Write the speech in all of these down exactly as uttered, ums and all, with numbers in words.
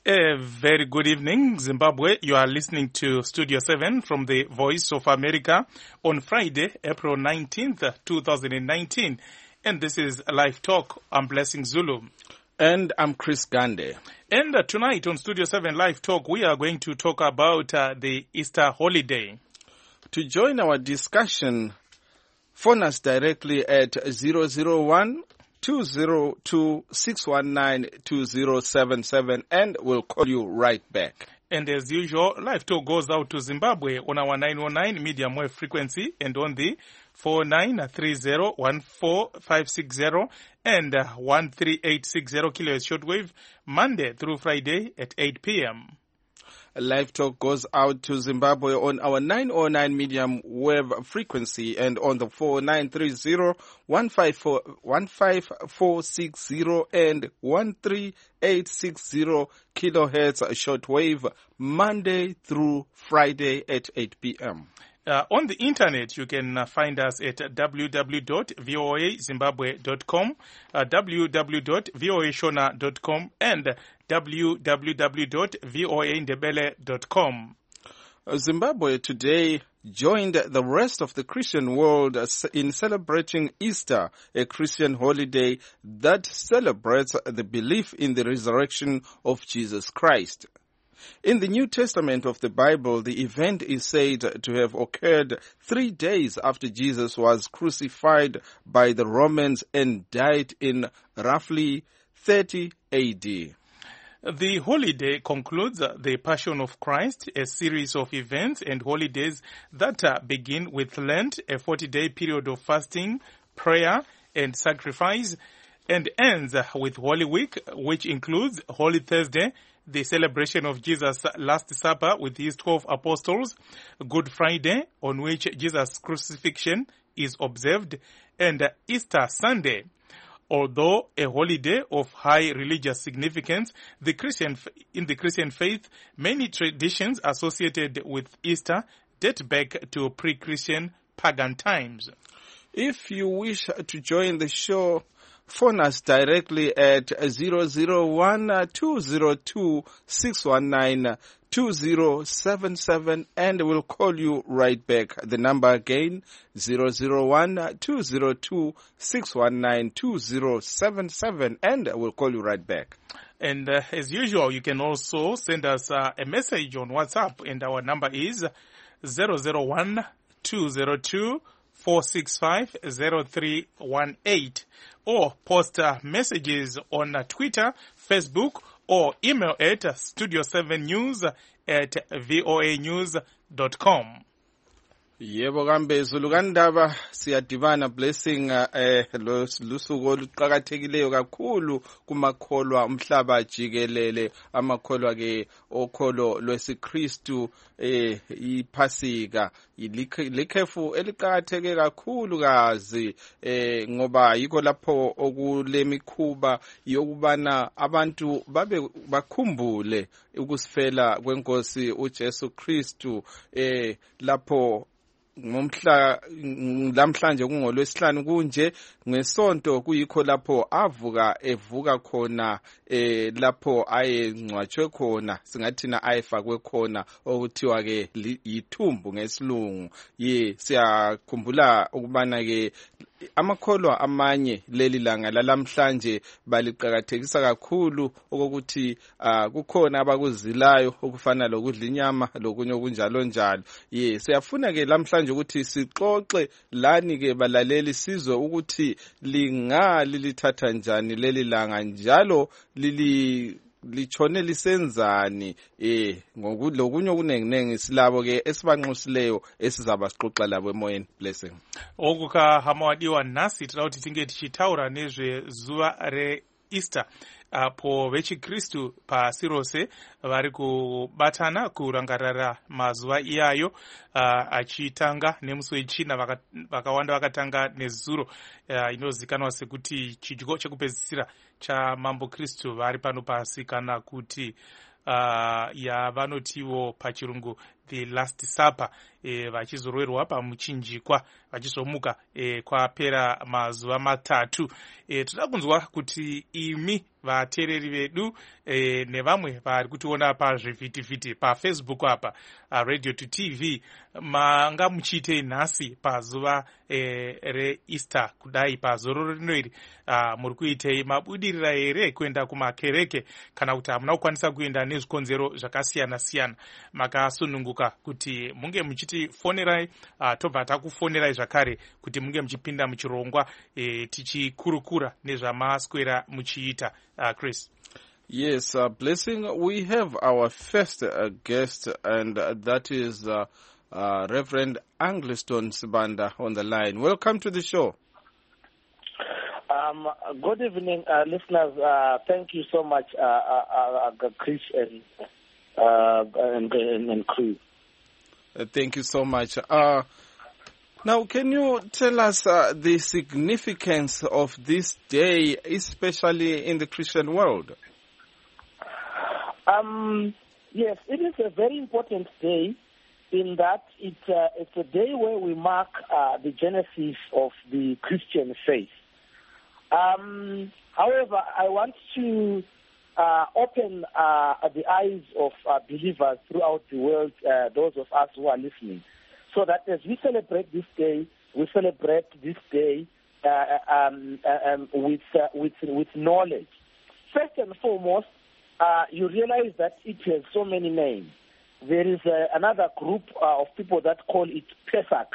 A very good evening, Zimbabwe. You are listening to Studio seven from the Voice of America on Friday, April nineteenth, twenty nineteen. And this is Live Talk. I'm Blessing Zulu. And I'm Chris Gande. And uh, tonight on Studio seven Live Talk, we are going to talk about uh, the Easter holiday. To join our discussion, phone us directly at zero zero one, two zero two, six one nine, two zero seven seven and we'll call you right back. And as usual, Live Talk goes out to Zimbabwe on our nine one nine medium wave frequency and on the four nine three zero one four five six zero and uh, one three eight six zero kilohertz shortwave Monday through Friday at eight p.m. Live Talk goes out to Zimbabwe on our nine oh nine medium wave frequency and on the four nine three zero one five four six zero and one three eight six zero kilohertz shortwave Monday through Friday at eight p.m. Uh, on the internet, you can uh, find us at w w w dot voa zimbabwe dot com, uh, w w w dot voa shona dot com, and w w w dot voa ndebele dot com. Zimbabwe today joined the rest of the Christian world in celebrating Easter, a Christian holiday that celebrates the belief in the resurrection of Jesus Christ. In the New Testament of the Bible, the event is said to have occurred three days after Jesus was crucified by the Romans and died in roughly thirty A D. The holiday concludes the Passion of Christ, a series of events and holidays that begin with Lent, a forty-day period of fasting, prayer, and sacrifice, and ends with Holy Week, which includes Holy Thursday, the celebration of Jesus' Last Supper with his twelve apostles, Good Friday, on which Jesus' crucifixion is observed, and Easter Sunday. Although a holiday of high religious significance, the Christian in the Christian faith, many traditions associated with Easter date back to pre-Christian pagan times. If you wish to join the show, phone us directly at zero zero one, two zero two, six one nine, two zero seven seven and we'll call you right back. The number again, zero zero one, two zero two, six one nine, two zero seven seven and we'll call you right back. And uh, as usual, you can also send us uh, a message on WhatsApp, and our number is zero zero one, two zero two, four six five, zero three one eight, or post uh, messages on uh, Twitter, Facebook, or email at uh, studio seven news at voa news dot com. Yebo kambe Zulu kandaba siyadibana Blessing eh lusuku oluqhakathekileyo kakhulu kumakholwa umhlaba jikelele, amakholwa ke okholo lwesiKristu eh iPhasika likhefu eliqhakatheke kakhulu kazi eh ngoba yikho lapho okulemikhuba yokubana abantu babe bakhumbule ukusifela kwenkosi uJesu Kristu eh lapho ngomhla lamhlanje kungolwesihlanu kunje ngesonto kuyikho lapho avuka evuka khona eh lapho ayengcwatshwe khona singathina ayefakwe khona okuthiwa ke yithumbu ngesilungu. Ye siyakhumbula ukubana ke amakholwa amanye leli langa lalamhlanje baliqhakathekisa kakhulu okokuthi uh, kukhona abakuzilayo okufana lokudla inyama lokunye okunjalo njalo. Ye siyafuna ke lamhlanje ukuthi sixoxe lani ke balaleli sizwe ukuthi lingali lithatha njani leli langa njalo lili lichone lisenzani eh ngokulokunye okunenginengi silabo ke esibanxusileyo esizaba sixoxa labo emoyeni. Blessing okuka hamawadiwa nasi tauti tinge tichitaura nezve zuva re Easter apo vechikristu pasi rose vari kubatana kurangarira mazuva iyayo uh, achitanga nemusi wechina vakawanda vakatanga nezuro uh, inozikanwa sekuti chidyo chekupedzisira chamambo Kristu vari pano pasi, kana kuti uh, yavanotiwo pachirungu the Last Supper, e, vachizorwerwa pamuchinjikwa vachizomuka e, kwapera mazuva matatu. E, toda kunzwa kuti imi vateereri vedu e, nevamwe vari kutiona pazvivhitivhiti pafacebook apa uh, radio to T V manga muchiitei nhasi pazuva e, reEaster kudai pazoro rino iri uh, muri kuitei mabudirira here kuenda kumakereke kana kuti hamuna kukwanisa kuenda nezvikonzero zvakasiyana siyana makasununguka kuti munge muchitifonerai uh, tobva takufonerai zvakare kuti munge muchipinda muchirongwa e, tichikurukura nezvamaswera muchiita. Uh, Chris. Yes, uh, Blessing, we have our first uh, guest, and uh, that is uh, uh, Reverend Angliston Sibanda on the line. Welcome to the show. Um, good evening, uh, listeners. Uh, thank you so much, uh, uh, uh, Chris and, uh, and, and, and crew. Uh, thank you so much. Uh, Now, can you tell us uh, the significance of this day, especially in the Christian world? Um, yes, it is a very important day in that it, uh, it's a day where we mark uh, the genesis of the Christian faith. Um, however, I want to uh, open uh, the eyes of uh, believers throughout the world, uh, those of us who are listening, so that as we celebrate this day, we celebrate this day uh, um, uh, um, with, uh, with, with knowledge. First and foremost, uh, you realize that it has so many names. There is uh, another group uh, of people that call it Pesach.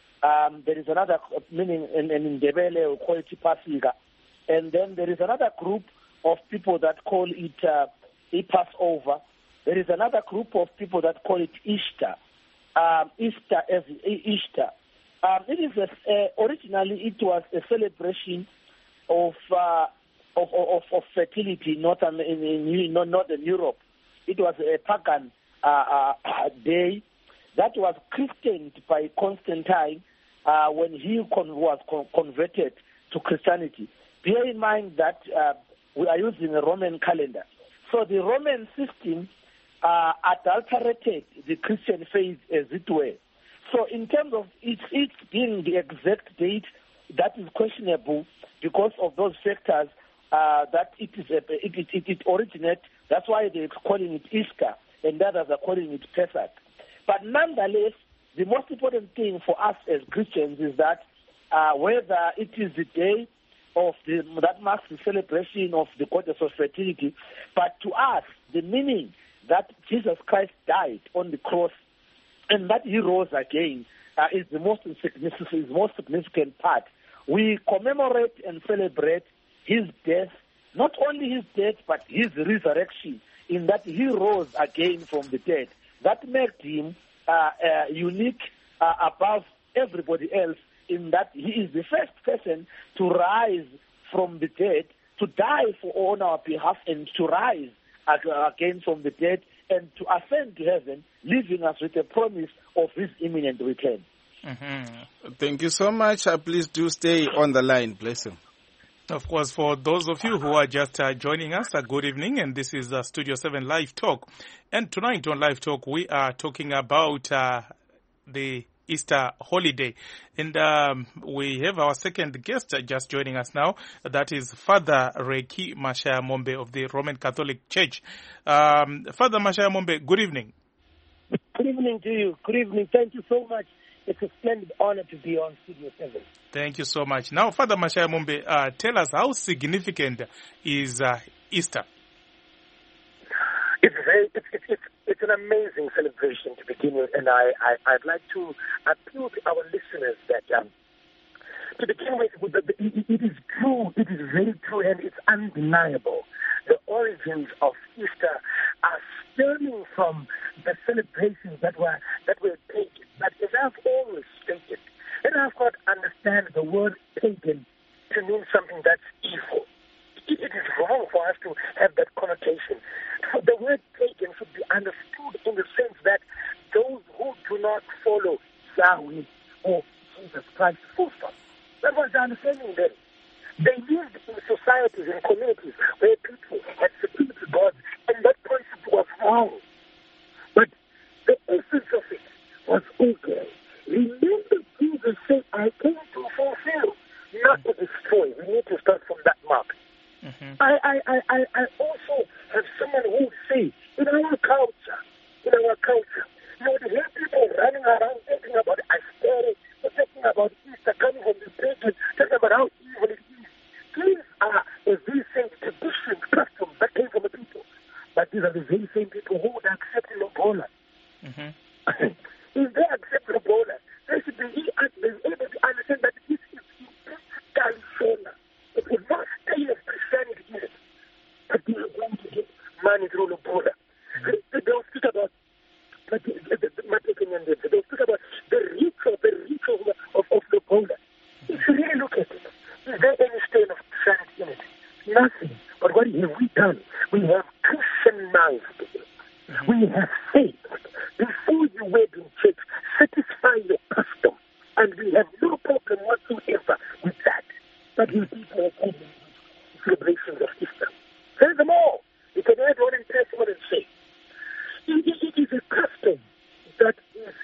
Um, there is another, meaning in, in Ndebele, we call it Pasika. And then there is another group of people that call it uh, a Passover. There is another group of people that call it Easter. Um, Easter as Easter. Um, it is a, uh, originally it was a celebration of uh, of, of, of fertility, not in, in, in Northern Europe. It was a pagan uh, uh, day that was christened by Constantine uh, when he con- was con- converted to Christianity. Bear in mind that uh, we are using a Roman calendar, so the Roman system Uh, adulterated the Christian faith, as it were. So in terms of it, it being the exact date, that is questionable because of those factors uh, that it is a, it, it, it, it originates. That's why they're calling it Easter, and others are calling it Pesach. But nonetheless, the most important thing for us as Christians is that uh, whether it is the day of the, that marks the celebration of the goddess of fertility, but to us, the meaning that Jesus Christ died on the cross and that he rose again uh, is the most significant, is the most significant part. We commemorate and celebrate his death, not only his death, but his resurrection, in that he rose again from the dead. That made him uh, uh, unique uh, above everybody else, in that he is the first person to rise from the dead, to die for on our behalf, and to rise again from the dead, and to ascend to heaven, leaving us with a promise of his imminent return. Mm-hmm. Thank you so much. Uh, please do stay on the line. Bless you. Of course, for those of you who are just uh, joining us, uh, good evening, and this is uh, Studio seven Live Talk. And tonight on Live Talk, we are talking about uh, the Easter holiday. And um, we have our second guest uh, just joining us now. That is Father Reki Mashaya Mombe of the Roman Catholic Church. Um, Father Mashaya Mombe, good evening. Good evening to you. Good evening. Thank you so much. It's a splendid honor to be on Studio seven. Thank you so much. Now, Father Mashaya Mombe, uh, tell us how significant is uh, Easter? It's very, it's, it's, it's, it's an amazing celebration to begin with, and I, I, I'd like to appeal to our listeners that um, to begin with, with the, it, it is true, it is very true, and it's undeniable. The origins of Easter are stemming from the celebrations that were that were pagan. But as I've always stated, let us not understand the word pagan to mean something that's evil. It, it is wrong for us to have that connotation. The word pagan should be understood in the sense that those who do not follow Yahweh or Jesus Christ, full stop. That was the understanding then. They lived in societies and communities where people had security gods, and that concept was wrong. But the essence of I, I also have someone who would say, in our culture, in our culture, you would hear people running around talking about Astere, talking about Easter, coming from the pagan, talking about how evil it is. These are a very same tradition, custom that came from the people. But these are the very same people who would accept Lobola. Mm-hmm. If they accept Lobola, they should be able to understand that this is California. It will not stay as Christianity in it. But they are going to get money through Lobola. They, they don't speak about they'll speak about the ritual, the ritual of, of Lobola. If you really look at it, is there any stain of Christianity in it? Nothing. But what have we done? We have Christianized it. We have faith. Before you wed in church, satisfy your custom. And we have no problem whatsoever with that. But you people are coming with celebrations of Easter. Furthermore, you can add one and press one and say, it, it, it is a custom that is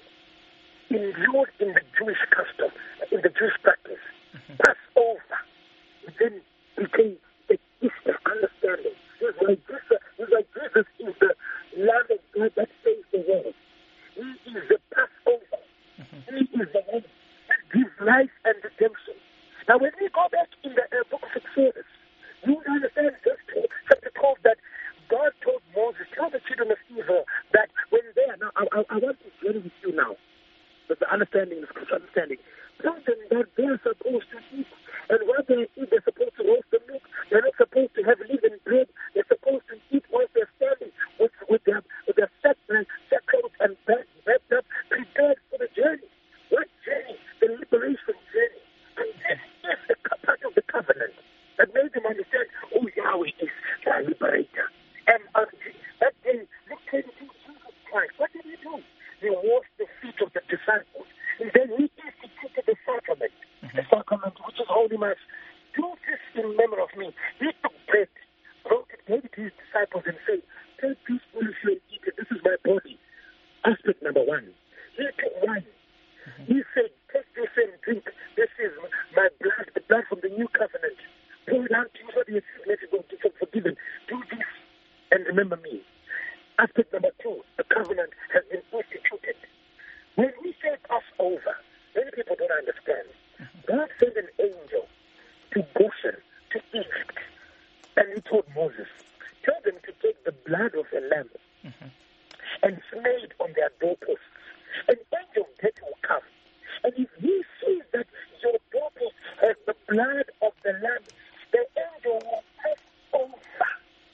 imbued in the Jewish custom, in the Jewish practice. Mm-hmm. Passover then became the Easter understanding. This is why Jesus, this is why Jesus is the Lamb of God that saves the world. He is the Passover. Mm-hmm. He is the one that gives life and redemption. Now, when we go back in the uh, book of Exodus, you understand verse chapter twelve that God told Moses, tell the children of Israel that when they are now, I, I, I want to share with you now, with the understanding, the scripture understanding, tell them that they are supposed to eat, and what they eat, they're supposed to roast the meat, they're not supposed to have leaven bread, they're supposed to eat while they're standing with, with their, with their fat, fat clothes and wrapped up, prepared for the journey. What journey? The liberation journey. And this is the part of the covenant that made them understand, oh, Yahweh is their liberator. And on that day, look at Jesus Christ. What did he do? He washed the feet of the disciples. And then he instituted the sacrament. Mm-hmm. The sacrament, which is Holy Mass. Do this in memory of me. He took bread, broke it, gave it to his disciples and said, take this foolish and eat it. This is my body. Aspect number one. He took wine. Mm-hmm. He said, take this and drink. This is my blood, the blood from the new covenant. Pour it out to you so that let it go to be forgiven. Do this and remember me. Aspect number two, the covenant has been instituted. When we say Passover, many people don't understand. God sent an angel to Goshen, to Egypt, and he told Moses, tell them to take the blood of a lamb mm-hmm. and smell it on their doorposts. An angel that will come. And if he sees that your doorpost has the blood of the lamb, the angel will pass over.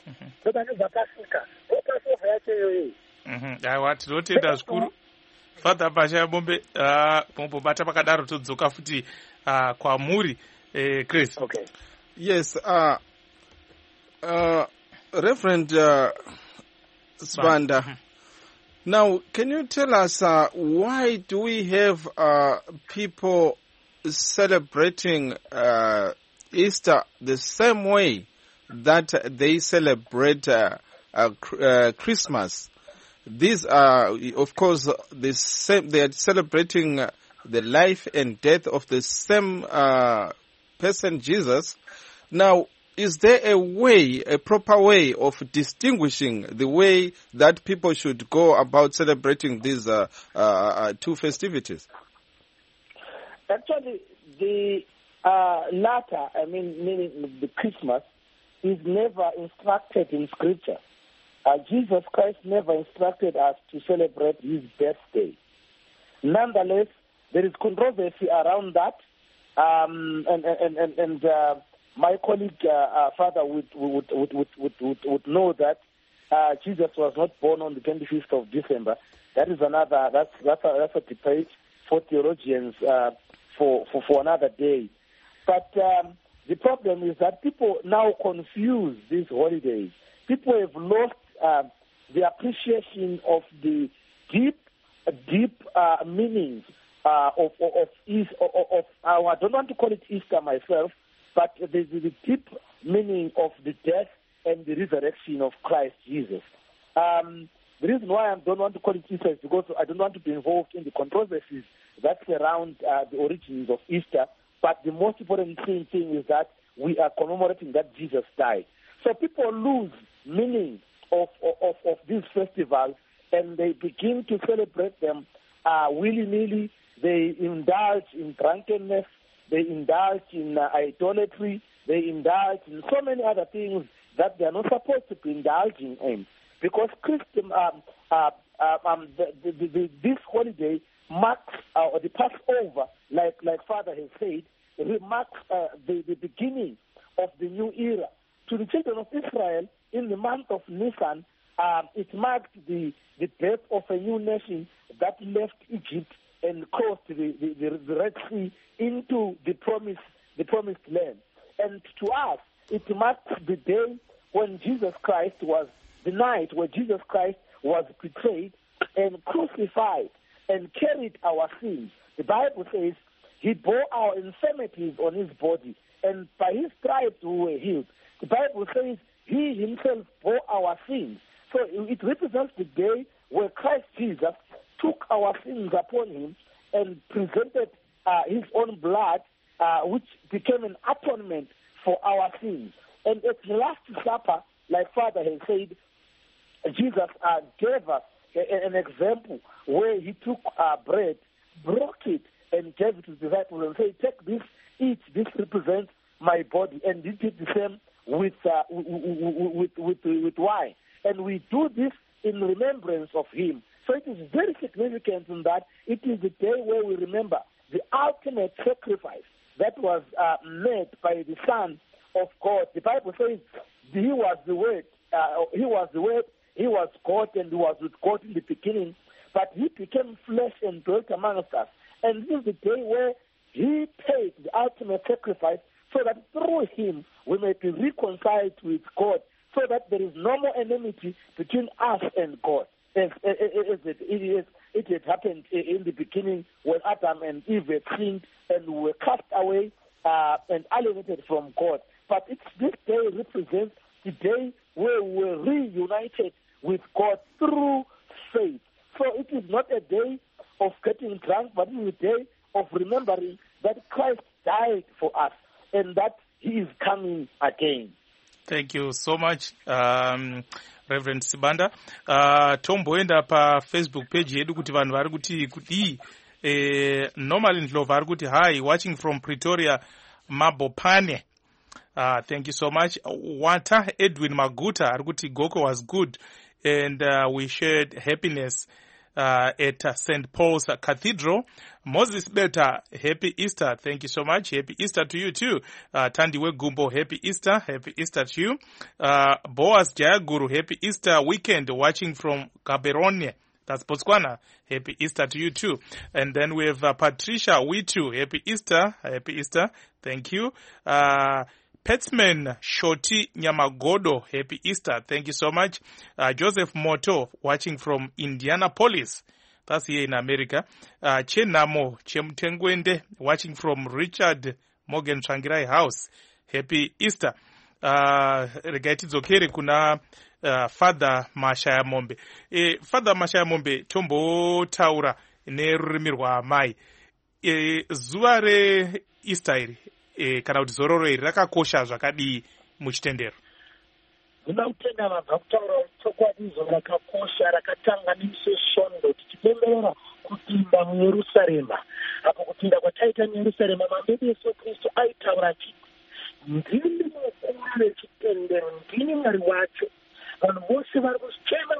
Aiwa, tinotenda zvikuru Father Pasha Bombe pombobata pakadaro todzoka futi kwamuri Chris. Okay. Yes, uh, uh, Reverend uh, Sibanda. Mm-hmm. Now, can you tell us uh, why do we have uh, people celebrating uh, Easter the same way that they celebrate uh, uh, uh, Christmas? These are, of course, the same. They are celebrating uh, the life and death of the same uh, person, Jesus. Now, is there a way, a proper way of distinguishing the way that people should go about celebrating these uh, uh, two festivities? Actually, the uh, latter, I mean, meaning the Christmas, is never instructed in Scripture. Uh, Jesus Christ never instructed us to celebrate his birthday. Nonetheless, there is controversy around that, um, and and and, and uh, my colleague uh, uh, Father would would would would would, would, would know that uh, Jesus was not born on the twenty-fifth of December. That is another. That's that's a, that's a debate for theologians uh, for, for for another day. But um, the problem is that people now confuse these holidays. People have lost uh, the appreciation of the deep, uh, deep uh, meanings uh, of of, of, of, of uh, I don't want to call it Easter myself, but the, the, the deep meaning of the death and the resurrection of Christ Jesus. Um, the reason why I don't want to call it Easter is because I don't want to be involved in the controversies that surround uh, the origins of Easter. But the most important thing, thing is that we are commemorating that Jesus died. So people lose meaning of, of, of these festivals, and they begin to celebrate them uh, willy-nilly. They indulge in drunkenness, they indulge in uh, idolatry, they indulge in so many other things that they are not supposed to be indulging in. Because Christian, um, uh, uh, um, the, the, the, this holiday marks, uh, or the Passover, like, like Father has said, it marks uh, the, the beginning of the new era. To the children of Israel, in the month of Nisan, um, it marked the, the birth of a new nation that left Egypt and crossed the, the, the, the Red Sea into the promised, the promised land. And to us, it marks the day when Jesus Christ was, the night where Jesus Christ was betrayed and crucified and carried our sins. The Bible says he bore our infirmities on his body, and by his stripes we were healed. The Bible says he himself bore our sins. So it represents the day where Christ Jesus took our sins upon him and presented uh, his own blood, uh, which became an atonement for our sins. And at the Last Supper, like Father has said, Jesus uh, gave us a, an example where he took uh, bread, broke it, and gave it to the disciples and said, take this, eat, this represents my body. And he did the same with, uh, with, with, with, with wine. And we do this in remembrance of him. So it is very significant in that it is the day where we remember the ultimate sacrifice that was uh, made by the Son of God. The Bible says he was the Word, uh, he was the Word, he was God, and he was with God in the beginning, but he became flesh and dwelt amongst us. And this is the day where he paid the ultimate sacrifice so that through him we may be reconciled with God, so that there is no more enmity between us and God. As, as, as it, it, is, it had happened in the beginning when Adam and Eve had sinned and were cast away uh, and alienated from God. But it's, this day represents the day where we were reunited with God through faith. So it is not a day of getting drunk, but it is a day of remembering that Christ died for us and that he is coming again. Thank you so much, um, Reverend Sibanda. Uh, tomboenda pa Facebook page yedu kuti vanhu vari kuti kudii eh, normally ndlo vari kuti hi, watching from Pretoria, Mabopane. Uh, thank you so much. Wata Edwin Maguta ari kuti Goko was good and uh, we shared happiness uh, at uh, Saint Paul's Cathedral. Moses Beta, happy Easter. Thank you so much. Happy Easter to you too. Uh, Tandiwe Gumbo, happy Easter. Happy Easter to you. Uh, Boaz Jayaguru, happy Easter weekend watching from Gaborone. That's Botswana. Happy Easter to you too. And then we have uh, Patricia Witu. Happy Easter. Happy Easter. Thank you. Uh, Petsman Shoti Nyamagodo, happy Easter. Thank you so much. Uh, Joseph Moto, watching from Indianapolis. That's here in America. Uh, Chenamo Chemtengwende, watching from Richard Morgan Changirai House. Happy Easter. Uh, Regaitizokere kuna uh, Father Mashaya Mombe. E, Father Mashaya Mombe, Tombo Taura, nerurimi rwaamai. E, zuva reEaster iri, e, kana kuti zororo iri rakakosha zvakadii muchitendero? Ndina kutenda vabva kutaura chokwadi izvo rakakosha rakatanga nemusi swondo tichipemberera kupinda muYerusarema. Apo kupinda kwataita muYerusarema, mambedu Yesu Kristu aitaura achiti ndini mukuru wechitendero, ndini Mwari wacho. Vanhu vose vari kuchema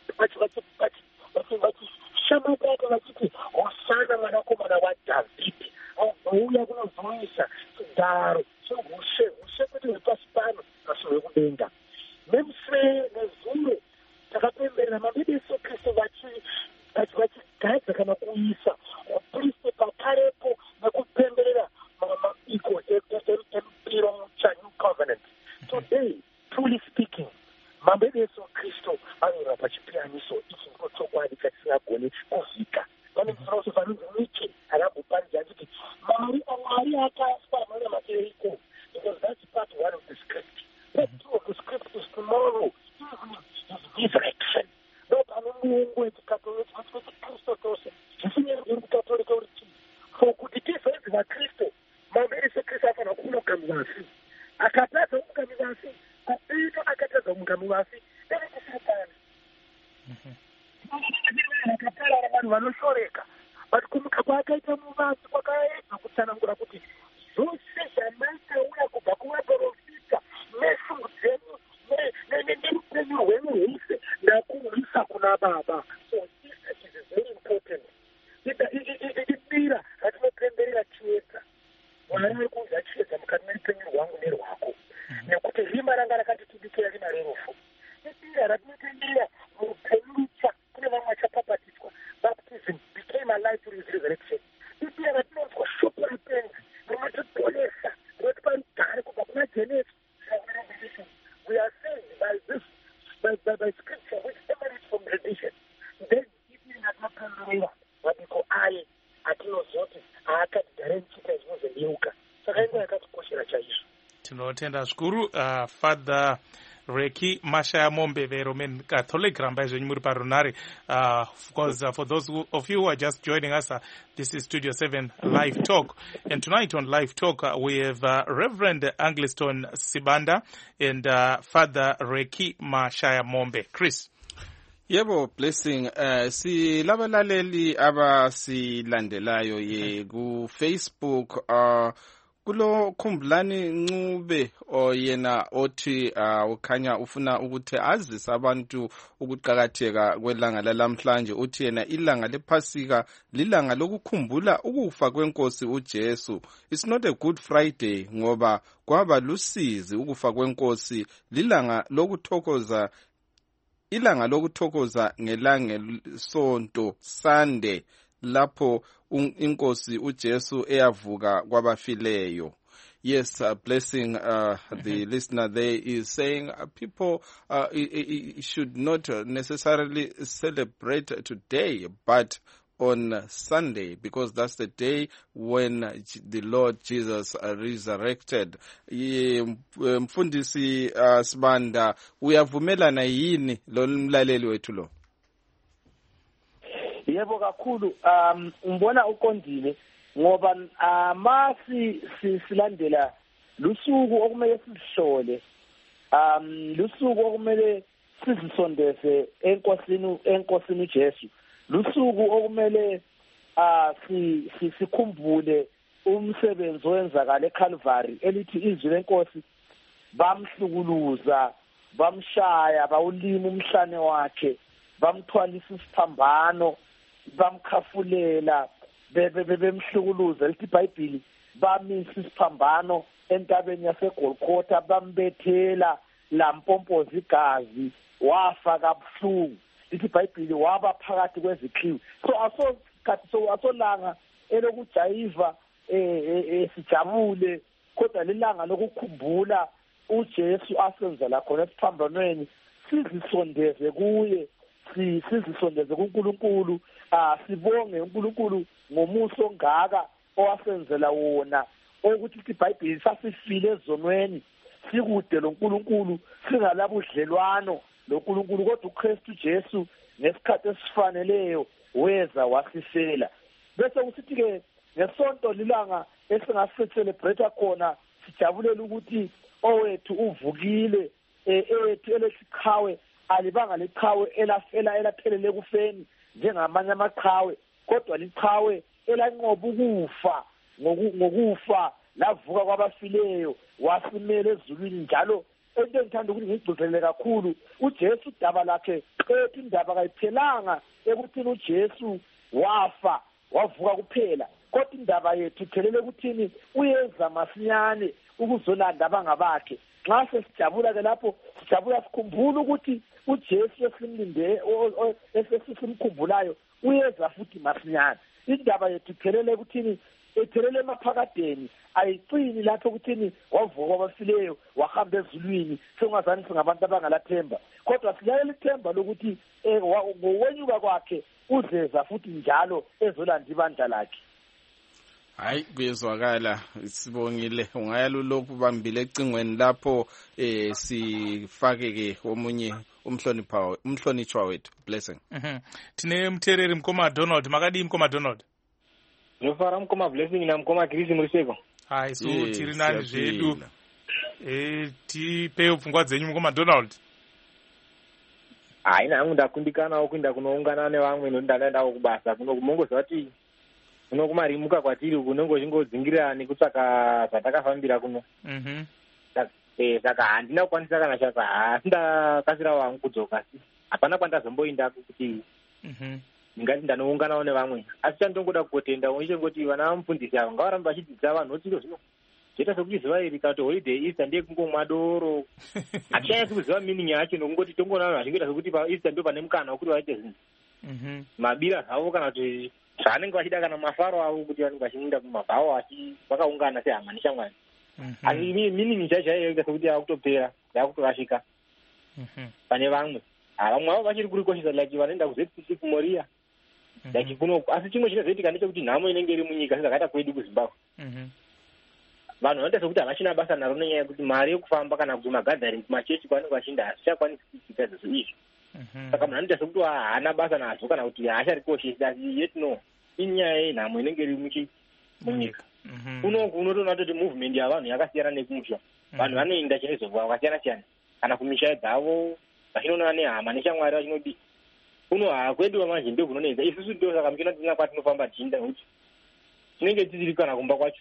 vachishamaka vachiti hosana mwanakomana waDhavhidhi, auya kunozoisa chigaro cheushe, ushe kuti hwepasi pano asi hwekudenga. Nemuswe nezuro takapemberera mambedu Yesu Kristu vachigadza kana kuisa upristi pakarepo nekupemberera mabiko empiro mucha New Covenant. Today, truly speaking, mambedu Yesu Kristu anyorwa pachipianiso. Ichi ndiko chokwadi chatisingagoni kuzika. Pane mufilosofa anonzi Nietzsche akagoparidza achiti Mwari akafa mwana makeriko, because that's part one of the script. Part two of the script is tomorrow evening is resurrection. No panomungu wechikatolika wechikristu chose zvisinyanziri kukatolika uriti for kuti tizoedzi vaKristu mambedu Yesu Kristu afanira kumuka muzasi. Akatadza kumuka muzasi, kuita muvasi evetisirikana akatara vanhu vanoshoreka but kumuka kwaakaita muvasi kwakaedza kutsanangura kuti zvose zvamaitaura kubva kuvaprofita neshungu dzenyu neupenyu hwenyu hwese ndakuhwisa kuna baba. So this is very important. Idira ratinopemberera chiedza mwari ari kunzi achiedza mukati merupenyu rwangu nerwako nekuti rima ranga rakatitibikira rima rerufu. Idira ratinopemberera murupenyu rutsva kune vamwe vachapapatiswa. Baptism became alive through his resurrection. Idira ratinonzwa shoko rapenzi rinotiponesa rinotipa rugare kubva kuna Genesis. We are saved by this, by, by, by scripture which emanates from tradition. Then idira ratinopemberera vadiko aye atinozoti aakagara nchita zvinozonyeuka saka ingo yakatikoshera chaizvo. Tinotenda zvikuru uh, Father Reki Mashayamombe, the Roman Catholic Ramba zvenyu muri parunare. Uh, because uh, for those who, of you who are just joining us, uh, this is Studio seven Live Talk. And tonight on Live Talk, uh, we have uh, Reverend Angliston Sibanda and uh, Father Reki Mashayamombe. Chris. Yebo, Blessing. Uh, si labalaleli abasilandelayo ye ku Facebook uh, kulo Khumbulani Ncube oyena othi uh, ukhanya ufuna ukuthi azise abantu ukuqhakatheka kwelanga lalamhlanje. Uthi yena ilanga lePhasika lilanga lokukhumbula ukufa kwenkosi uJesu. It's not a Good Friday ngoba kwaba lusizi ukufa kwenkosi, lilanga lokuthokoza ilanga lokuthokoza ngelanga sonto Sunday lapho inkosi uJesu eyavuka kwabafileyo. Yes, uh, Blessing, uh, the listener there is saying uh, people uh, should not necessarily celebrate today, but on Sunday, because that's the day when the Lord Jesus uh, resurrected. Mfundisi uh, Sibanda, uyavumelana yini lo mlaleli wethu lo? Yebo kakhulu, um umbona uqondile ngoba amasi silandela lusuku okumele sihlole, um lusuku okumele sizisondeze enkosini enkosini uJesu, lusuku okumele ah si sikhumbule umsebenzi owenzakala eCalvary elithi izwi lenkosi bamhlukuluza, bamshaya, bawulima umhlane wakhe, bamthwalisa isiphambano, bamkhafulela, bemhlukuluza. Lithi iBhayibheli bamisa isiphambano entabeni yaseGolgotha, bambethela lampompoza igazi, wafa kabuhlungu. Lithi iBhayibheli waba phakathi kwezikhiwi. So aso kathi so asolanga elokujayiva eh sijabule, kodwa lilanga lokukhumbula uJesu asenzela khona esiphambanweni, sizisondeze kuye, sizisondeze kuNkulunkulu, ah sibonge uNkulunkulu ngomuso ongaka owasenzela wona, ukuthi iBhayibheli sasifile ezonweni, sikude loNkulunkulu, singalabudlelwano loNkulunkulu, kodwa uKristu Jesu ngesikhathi esifaneleyo weza wasifela. Bese kusithi ke ngesonto lilanga esingacelebrate khona, sijabulela ukuthi owethu uvukile, ethu elesiqhawe alibanga leqhawe elafela elaphelele kufeni njengamanye amaqhawe, kodwa liqhawe elanqoba ukufa ngokufa lavuka kwabafileyo, wasimela ezulwini. Njalo into engithanda ukuthi ngigcizele kakhulu, uJesu udaba lakhe ethi indaba kayiphelanga ekuthini uJesu wafa wavuka kuphela, kodwa indaba yethu iphelele ukuthini uyeza masinyane ukuzolanda abangabakhe. Nxa sesijabula ke lapho sijabula sikhumbula ukuthi uJesu esimlinde esisimkhumbulayo uyeza futhi masinyane. Indaba yethu iphelele ukuthini, iphelele emaphakadeni, ayicini lapho ukuthini wavuka kwabafileyo wahamba ezulwini singazani singabantu abangalathemba, kodwa silalela ithemba lokuthi ngokwenyuka kwakhe uzeza futhi njalo ezolanda ibandla lakhe. Hayi, kuyezwakala, sibongile. Ungayalulophu bambile ecingweni lapho eh sifake ke omunye umhlonipha umhlonitshwa wethu. Blessing. Mhm. Tine mthereri mkoma Donald, makadi mkoma Donald. Nofara mkoma Blessing na mkoma Chris Muriseko. Hayi, so tiri nani zvedu. Eh tipe upfungwa dzenyu mkoma Donald. haina hangu ndakundikanawo kuenda kunoungana nevamwe nekuti ndandaendawo kubasa kuno kumongoziva kuti kuno kumarimuka kwatiri kunongo chingodzingirira nekutsvaka zvatakafambira kuno. Mhm. Saka handina kukwanisa kana chasa asi ndakasirawo hangu kudzoka si hapana kwandazomboindako kuti ndingati ndanounganawo nevamwe asi chandongoda kutenda ichengoti vana vamufundisi avo ngavarambe vachidzidza vanhu kuti zvino zvoita sokuti zuva iri kana kuti holiday Easter ndiye kungomwa doro hatichanyatsi kuziva meaning yacho nokungoti tongoona vanhu vachingoita sokuti paEaster ndo pane mukana wekuti vaite zvinhu mabira zvavo kana kuti zvaanenge vachida kana mafaro avo kuti vanenge vachienda kumabhawo achi vakaungana sehama neshamwari. Asi meaning chacho yaita sokuti yakutopera yakutorashika pane vamwe vamwe avo vachiri kurikoshesa like vanoenda kuZCC kuMoriya like kuno. Asi chimwe chinozoitika ndechekuti nhamo inenge iri munyika sezvakaita kwedu kuZimbabwe vanhu vanoita sokuti havachina basa naro nenyaya yekuti mari yekufamba kana kuti magadharing kumachechi kwavanenge vachinda hazvichakwanisi kuita zvezvo izvi. Saka munhu anoita sokuti haana basa nazvo kana kuti haacharikoshesi asi yet no inyaya yenhamo inenge iri munyika. Kunoku unotoona kuti movement yavanhu yakasiyana nekumusha vanhu vanoenda chaizvo vakasiyana siyana kana kumisha dzavo vachinoona nehama neshamwari vachinodi kuno hakwedu manje ndo kunonedza isusu ndo saka muchina tina kwatinofamba tichiinda nekuti tinenge tisiri kana kumba kwacho.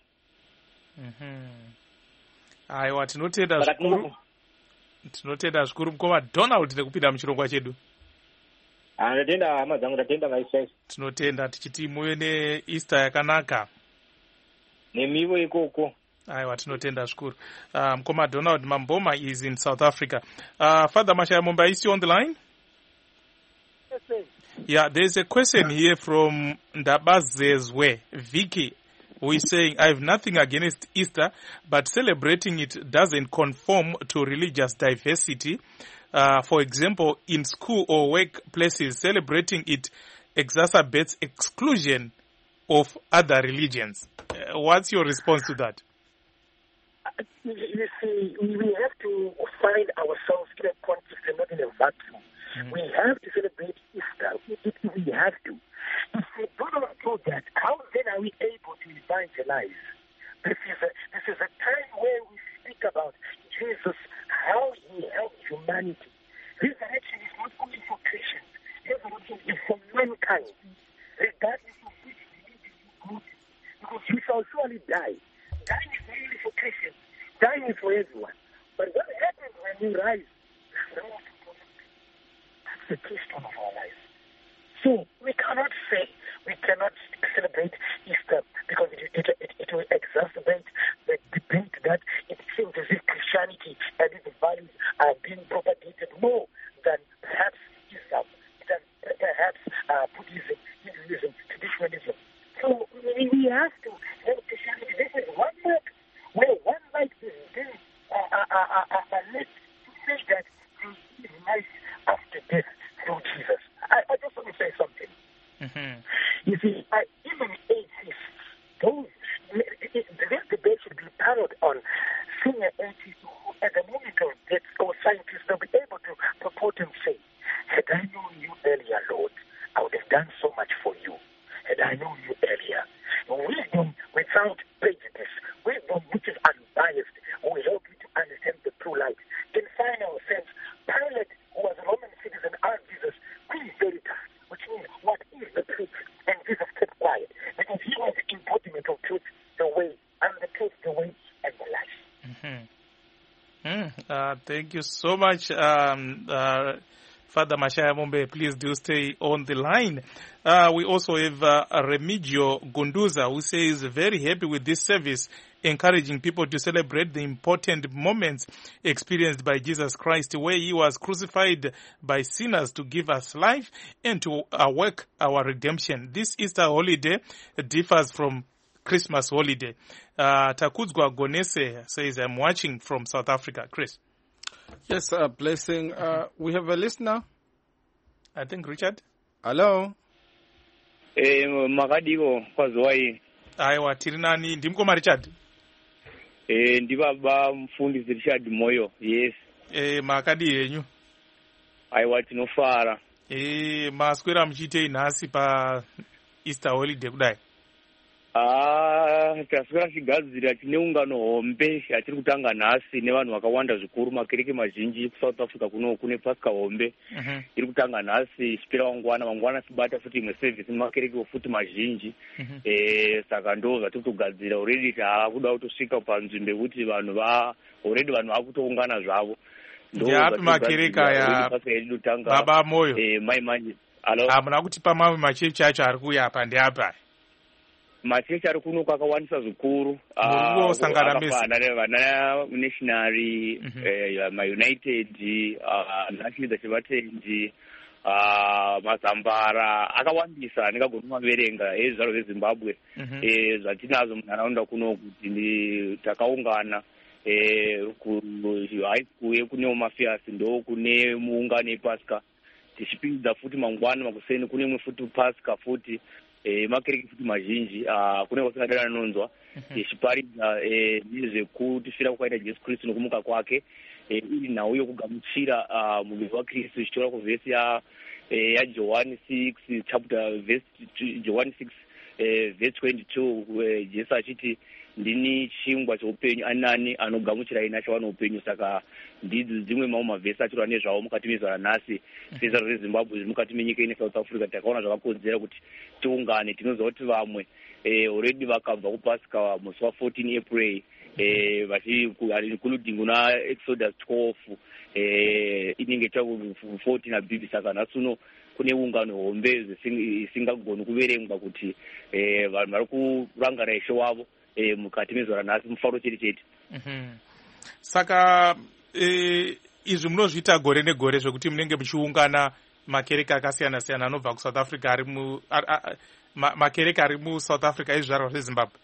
Aiwa tinotenda zvikuru tinotenda zvikuru mukoma Donald nekupinda muchirongwa chedu. Ndatenda hama dzangu ndatenda vaisai. Tinotenda tichiti muve neEaster yakanaka. Nemivo ikoko. Aiwa tinotenda zvikuru. Uh, mukoma Donald Mamboma is in South Africa. Uh, Father Mashaya Mumba, is you on the line? Yes, sir. Yeah, there's a question here from Ndabazezwe, Vicky, who is saying, I have nothing against Easter, but celebrating it doesn't conform to religious diversity. Uh, for example, in school or workplaces, celebrating it exacerbates exclusion of other religions. Uh, what's your response to that? Uh, you see, we have to find ourselves in a context and not in a vacuum. Mm-hmm. We have to celebrate Easter. We have to. If we do not do that, how then are we able to evangelize? This is a, this is a time where we speak about Jesus, how he helped humanity. Resurrection is not only for Christians. Resurrection is for mankind, regardless of which religion you go to. Because we shall surely die. Dying is not only for Christians. Dying is for everyone. But what happens when we rise? That's the keystone of our lives. So we cannot say, we cannot celebrate Easter because it, it, it, it will exacerbate the debate that it seems as if Christianity and its values are being propagated more than perhaps Islam, than perhaps uh, Buddhism, Hinduism, traditionalism. So we, we have to help Christianity. This is one work where one light is being uh, uh, uh, uh, uh, led to say that there is life after death through Jesus. I, I just want to say something. Mm-hmm. You see, I, even atheists, those, this debate should be parodied on senior atheists who, at the moment of death, or scientists, they'll be able to purport and say, had I known you earlier, Lord, I would have done so much for you. Had I known you earlier. Wisdom without prejudice, wisdom which is unbiased, will help you to understand the true light. In final sense, Pilate, who was a Roman citizen, asked Jesus, qui veritas, which means, what is the truth? And Jesus kept quiet, because he was the embodiment of truth, the way, and the truth, the way, and the life. Mm-hmm. Mm, uh, thank you so much, um, uh, Father Mashaya Mumbe. Please do stay on the line. Uh, we also have uh, Remigio Gunduza, who says very happy with this service, encouraging people to celebrate the important moments experienced by Jesus Christ, where he was crucified by sinners to give us life and to uh, work our redemption. This Easter holiday differs from Christmas holiday. Uh, Takudzwa Gonese says, I'm watching from South Africa. Chris. Yes, uh, blessing. Uh, we have a listener. I think Richard. Hello. Eh, makadiko kwazwai. Aiwa tirinani ndimkoma Richard. Eh, ndibaba mfundisi Richard Moyo. Yes. Eh, makadi yenyu. Aiwa tinofara. Eh, maswera mchite inhasi pa Easter holiday kudai. Ah, taswera chigadzira tine ungano hombe yatiri kutanga nhasi nevanhu vakawanda zvikuru. Makereke mazhinji kuSouth Africa kuno kune Pasika hombe Mhm. iri kutanga nhasi ichipera mangwana mangwana sibata futi imwe service nemakereke futi mazhinji. Mhm. Eh, saka ndo zvatiri kugadzira already taakuda kutosvika panzvimbo yekuti vanhu va already vanhu vakutoungana zvavo. Ndeapi makereke aya Baba Moyo? Eh, mai manje. Alo. Hamuna kuti pamamwe machechi acho ari kuuya apa ndeapi aya? Machechi ari kuno kwakawandisa zvikuru. Murikungosangana mese vana nationary, Mhm. eh, maunited, uh, national chivatendi, uh, mazambara akawandisa ndingagona kumaverenga ezvaro zveZimbabwe. Mhm. Eh, zvatinazo munharaunda kuno kuti ndi takaungana eh ku high school yekuNeo Mafias ndo kune muungano yePasika. Tichipinza futi mangwana makuseni kune mwe futi Pasika futi eh makereke futi mazhinji ah kune kwasangadana nonzwa tichiparidza eh nezvekutifira kwaita Jesu Kristu nokumuka kwake eh iri nhau yokugamuchira ah muviri waKristu zvichitaura kuvhesi ya eh yaJohani six chapter verse John six eh verse twenty-two eh, Jesu achiti ndini chingwa cheupenyu anani anogamuchira ina chawana upenyu. Saka ndidzo dzimwe mamwe mavhesi achirwa nezvavo mukati mezvara nhasi sezvaro zveZimbabwe zviri mukati menyika ine South Africa. Takaona zvakakodzera kuti tiungane. Tinoziva kuti vamwe eh already vakabva kuPasika musi wa fourteen April eh vachi including una Exodus twelve eh inenge chaku fourteen abibi. Saka nhasi uno kune ungano hombe zvisingagoni kuverengwa kuti eh vanhu vari kurangana Ishe wavo eh mukati mezvara nhasi mufaro chete chete. Mhm. Saka eh izvi munozviita gore negore zvekuti munenge muchiungana makereke akasiyana siyana anobva kuSouth Africa ari mu makereke ari muSouth Africa ezvizvarwa zveZimbabwe?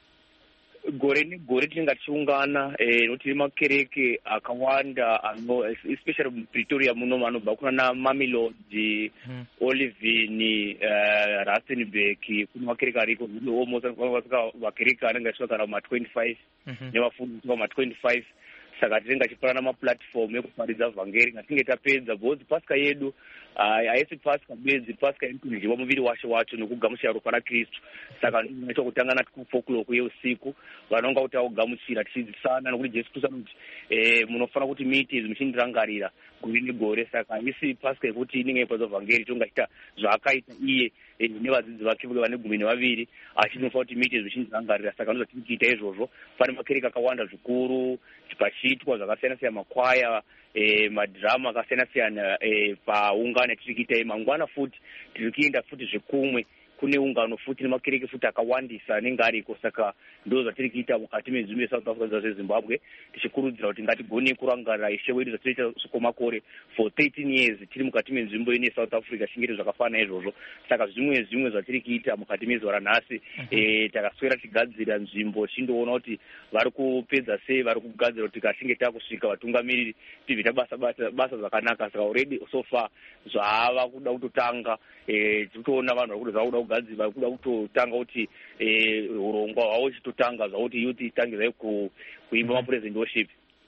Gore negore tinenge tichiungana eh noti makereke akawanda ano especially Pretoria muno anobva kuna Mamelodi, Hmm. Olivine, uh, Rustenburg, kuna makereke ariko almost makereke anenge asvika kana ma twenty-five Mhm. nevafundi ma twenty-five. Saka tinenge tichipana maplatform ekuparidza vhangeri ngatinge tapedza bhozi Pasika yedu haisi Pasika bedzi, Pasika irikunzviwa muviri washe wacho nokugamuchira ropa raKristu. Saka ndinoita kutangana four o'clock yeusiku vanonga kuti augamuchira tichidzidzisana nokuti Jesu Kristu anoti eh munofana kuti muite izvi muchindirangarira gore negore. Saka haisi Pasika yekuti inenge ipadzo vhangeri tonga chita zvaakaita iye eh, nevadzidzi vake vane gumi nevaviri achinofanira kuti muite izvi muchindirangarira. Saka ndozvatiri kuita izvozvo. Pane makereke akawanda zvikuru pachiitwa zvakasiyana siyana makwaya eh madhirama akasiyana siyana eh paungano tiri kuita mangwana futi tiri kuenda futi zvekumwe kune ungano futi nemakereke futi akawandisa anenge ariko. Saka ndo zvatiri kuita mukati menzvimbo yeSouth Africa zveZimbabwe tichikurudzira kuti ngatigone kurangarira Ishe wedu zvatinoita sokomakore for thirteen years tiri mukati menzvimbo ine South Africa chingete zvakafanana izvozvo. Saka zvimwe zvimwe zvatiri kuita mukati mezuva ranhasi eh takaswera tigadzira nzvimbo chindoona kuti vari kupedza sei, vari kugadzira kuti kashinge takusvika vatungamiriri tibvita basa basa basa zvakanaka. Saka already so far zvava kuda kutotanga eh titoona vanhu vari kuda kuda kugadzira vari kuda kutotanga kuti eh urongwa hwavo chitotanga zvakuti youth itangirai kuimba mapresent worship.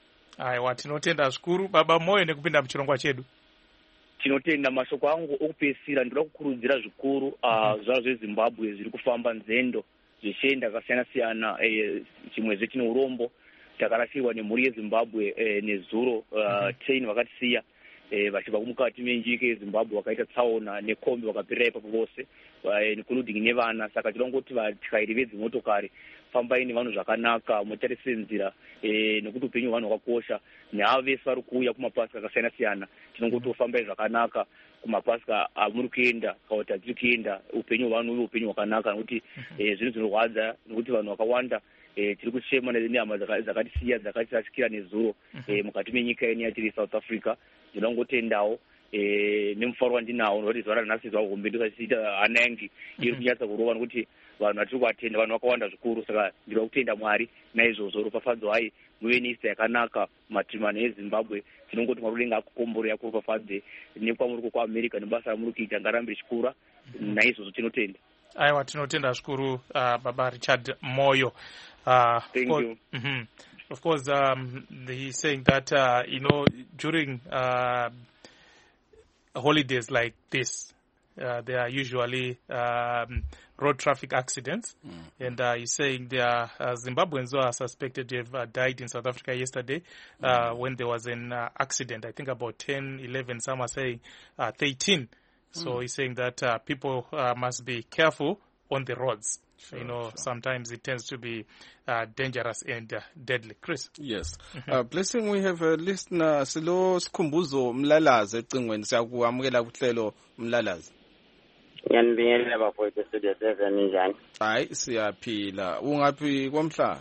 Aiwa, tinotenda zvikuru Baba Moyo nekupinda muchirongwa chedu. Tinotenda. Mashoko angu okupesira ndoda kukurudzira zvikuru uh, zvaro zveZimbabwe zviri kufamba nzendo zvichienda kasiyana siyana eh, chimwe zvetine urombo takarashirwa nemhuri yeZimbabwe eh, nezuro uh, ten vakatisiya eh, vachibva kumukati menjika yeZimbabwe vakaita tsaona nekombi vakapirira ipapo vose eh, including nevana. Saka tinoda kuti vatyairi vedzimotokari fambai nevanhu zvakanaka mutarise nzira eh, nekuti upenyu hwevanhu hwakakosha. Neavo vese vari kuuya kumapasika akasiyana siyana tinongotofambai zvakanaka kumapasika amuri kuenda kauta tiri kuenda upenyu hwevanhu uve upenyu hwakanaka nokuti eh, zvinhu zvinorwadza nokuti vanhu vakawanda eh, tiri kuchema nehama dzakatisiya dzakatirasikira nezuro eh, mukati menyika ine yatiri South Africa. Ndinongotendawo eh, nemufaro wandinawo nokuti zuva ranhasi zuva hombe ndosachita hana yangu iri kunyatsa kurova nokuti vanhu vatiri kuatenda vanhu vakawanda zvikuru. Saka ndinoda kutenda Mwari naizvozvo ropafadzo hai muve neista yakanaka matimano eZimbabwe. Tinongoti Mwari udenga akukomborera kuropafadze nekwamuri kuAmerica nebasa ramuri kuita ngarambe richikura. Naizvozvo tinotenda. Aiwa, tinotenda zvikuru uh, Baba Richard Moyo. Uh, Thank course, you. Mm-hmm. Of course, um, he's saying that, uh, you know, during uh, holidays like this, uh, there are usually um, road traffic accidents. Mm. And uh, he's saying there are uh, Zimbabweans who are suspected to have uh, died in South Africa yesterday uh, mm. when there was an uh, accident. I think about ten, eleven, some are saying uh, thirteen. So mm. he's saying that uh, people uh, must be careful on the roads. Sure, you know, sure. Sometimes it tends to be uh, dangerous and uh, deadly. Chris? Yes. Mm-hmm. Uh, Blessing, we have a listener, Silo Skhumbuzo Mlalazi ecingweni siyakwamukela kuhlelo Mlalazi. Ngiyanibingelela bafowethu studio seven njani? Hayi siyaphila. Ungaphi kwamhlanga?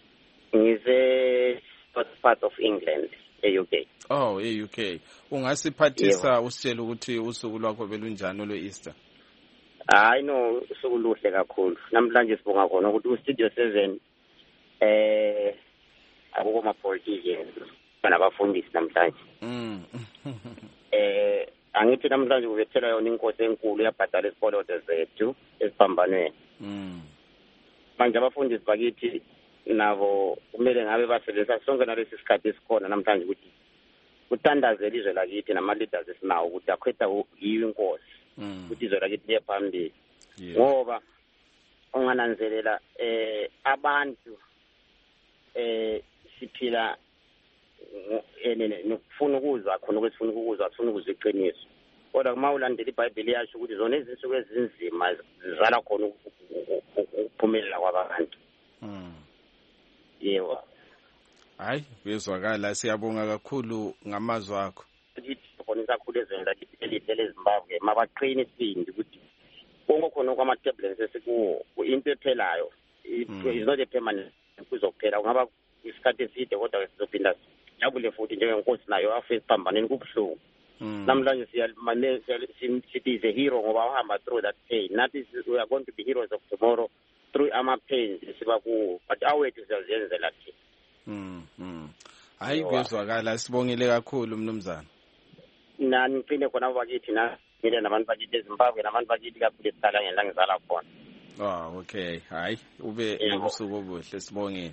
Ngise part of England, e-U K. Oh, e-U K. Ungasiphathisa usitshela ukuthi usuku lwakho belunjani olwe-Easter? Hayi no, usuku luhle kakhulu. Namhlanje sibonga khona ukuthi u-Studio seven eh akukho ma-politicians nabafundisi namhlanje. Mm. eh angithi namhlanje kubethela yona inkosi enkulu yabhadala isikoloto zethu esiphambanweni. Mm. Manje abafundisi bakithi nabo kumele ngabe basebenzisa sonke nalesi sikhathi esikhona namhlanje ukuthi kutandazela izwe lakithi nama-leaders esinawo ukuthi akhwetha yiyo inkosi. Mm. Ukuthi izwe lakithi liye phambili. Ngoba ungananzelela eh abantu eh siphila nokufuna ukuzwa khona okwesifuna ukuzwa sifuna ukuzwa iqiniso. Kodwa kuma ulandela iBhayibheli yasho ukuthi zona izinsuku ezinzima zizala khona ukuphumelela kwabantu. Mm. Yebo. Hayi, kuyezwakala siyabonga kakhulu ngamazwi akho. Khona isakhulu ezweni lakithi elide leZimbabwe mabaqine isibindi ukuthi konke khona kwama-tablets esikuwo into ephelayo is not a permanent kuzokuphela kungaba isikhathi eside kodwa sizophinda jabule futhi njengenkosi nayo afe esiphambaneni kubuhlungu. Namhlanje sithi is a hero ngoba wahamba through that pain. Nathi we are going to be heroes of tomorrow through ama-pains siba kuwo but awethu siyazenzela thina. Mm, mm. Hayi kuyezwakala sibongile kakhulu mnumzana. Nani ngicine khona bakithi na ngile nabantu bakithi eZimbabwe nabantu bakithi kakhulu esihlala ngela ngizala khona. Oh okay. Hayi ube nobusuku obuhle sibongile.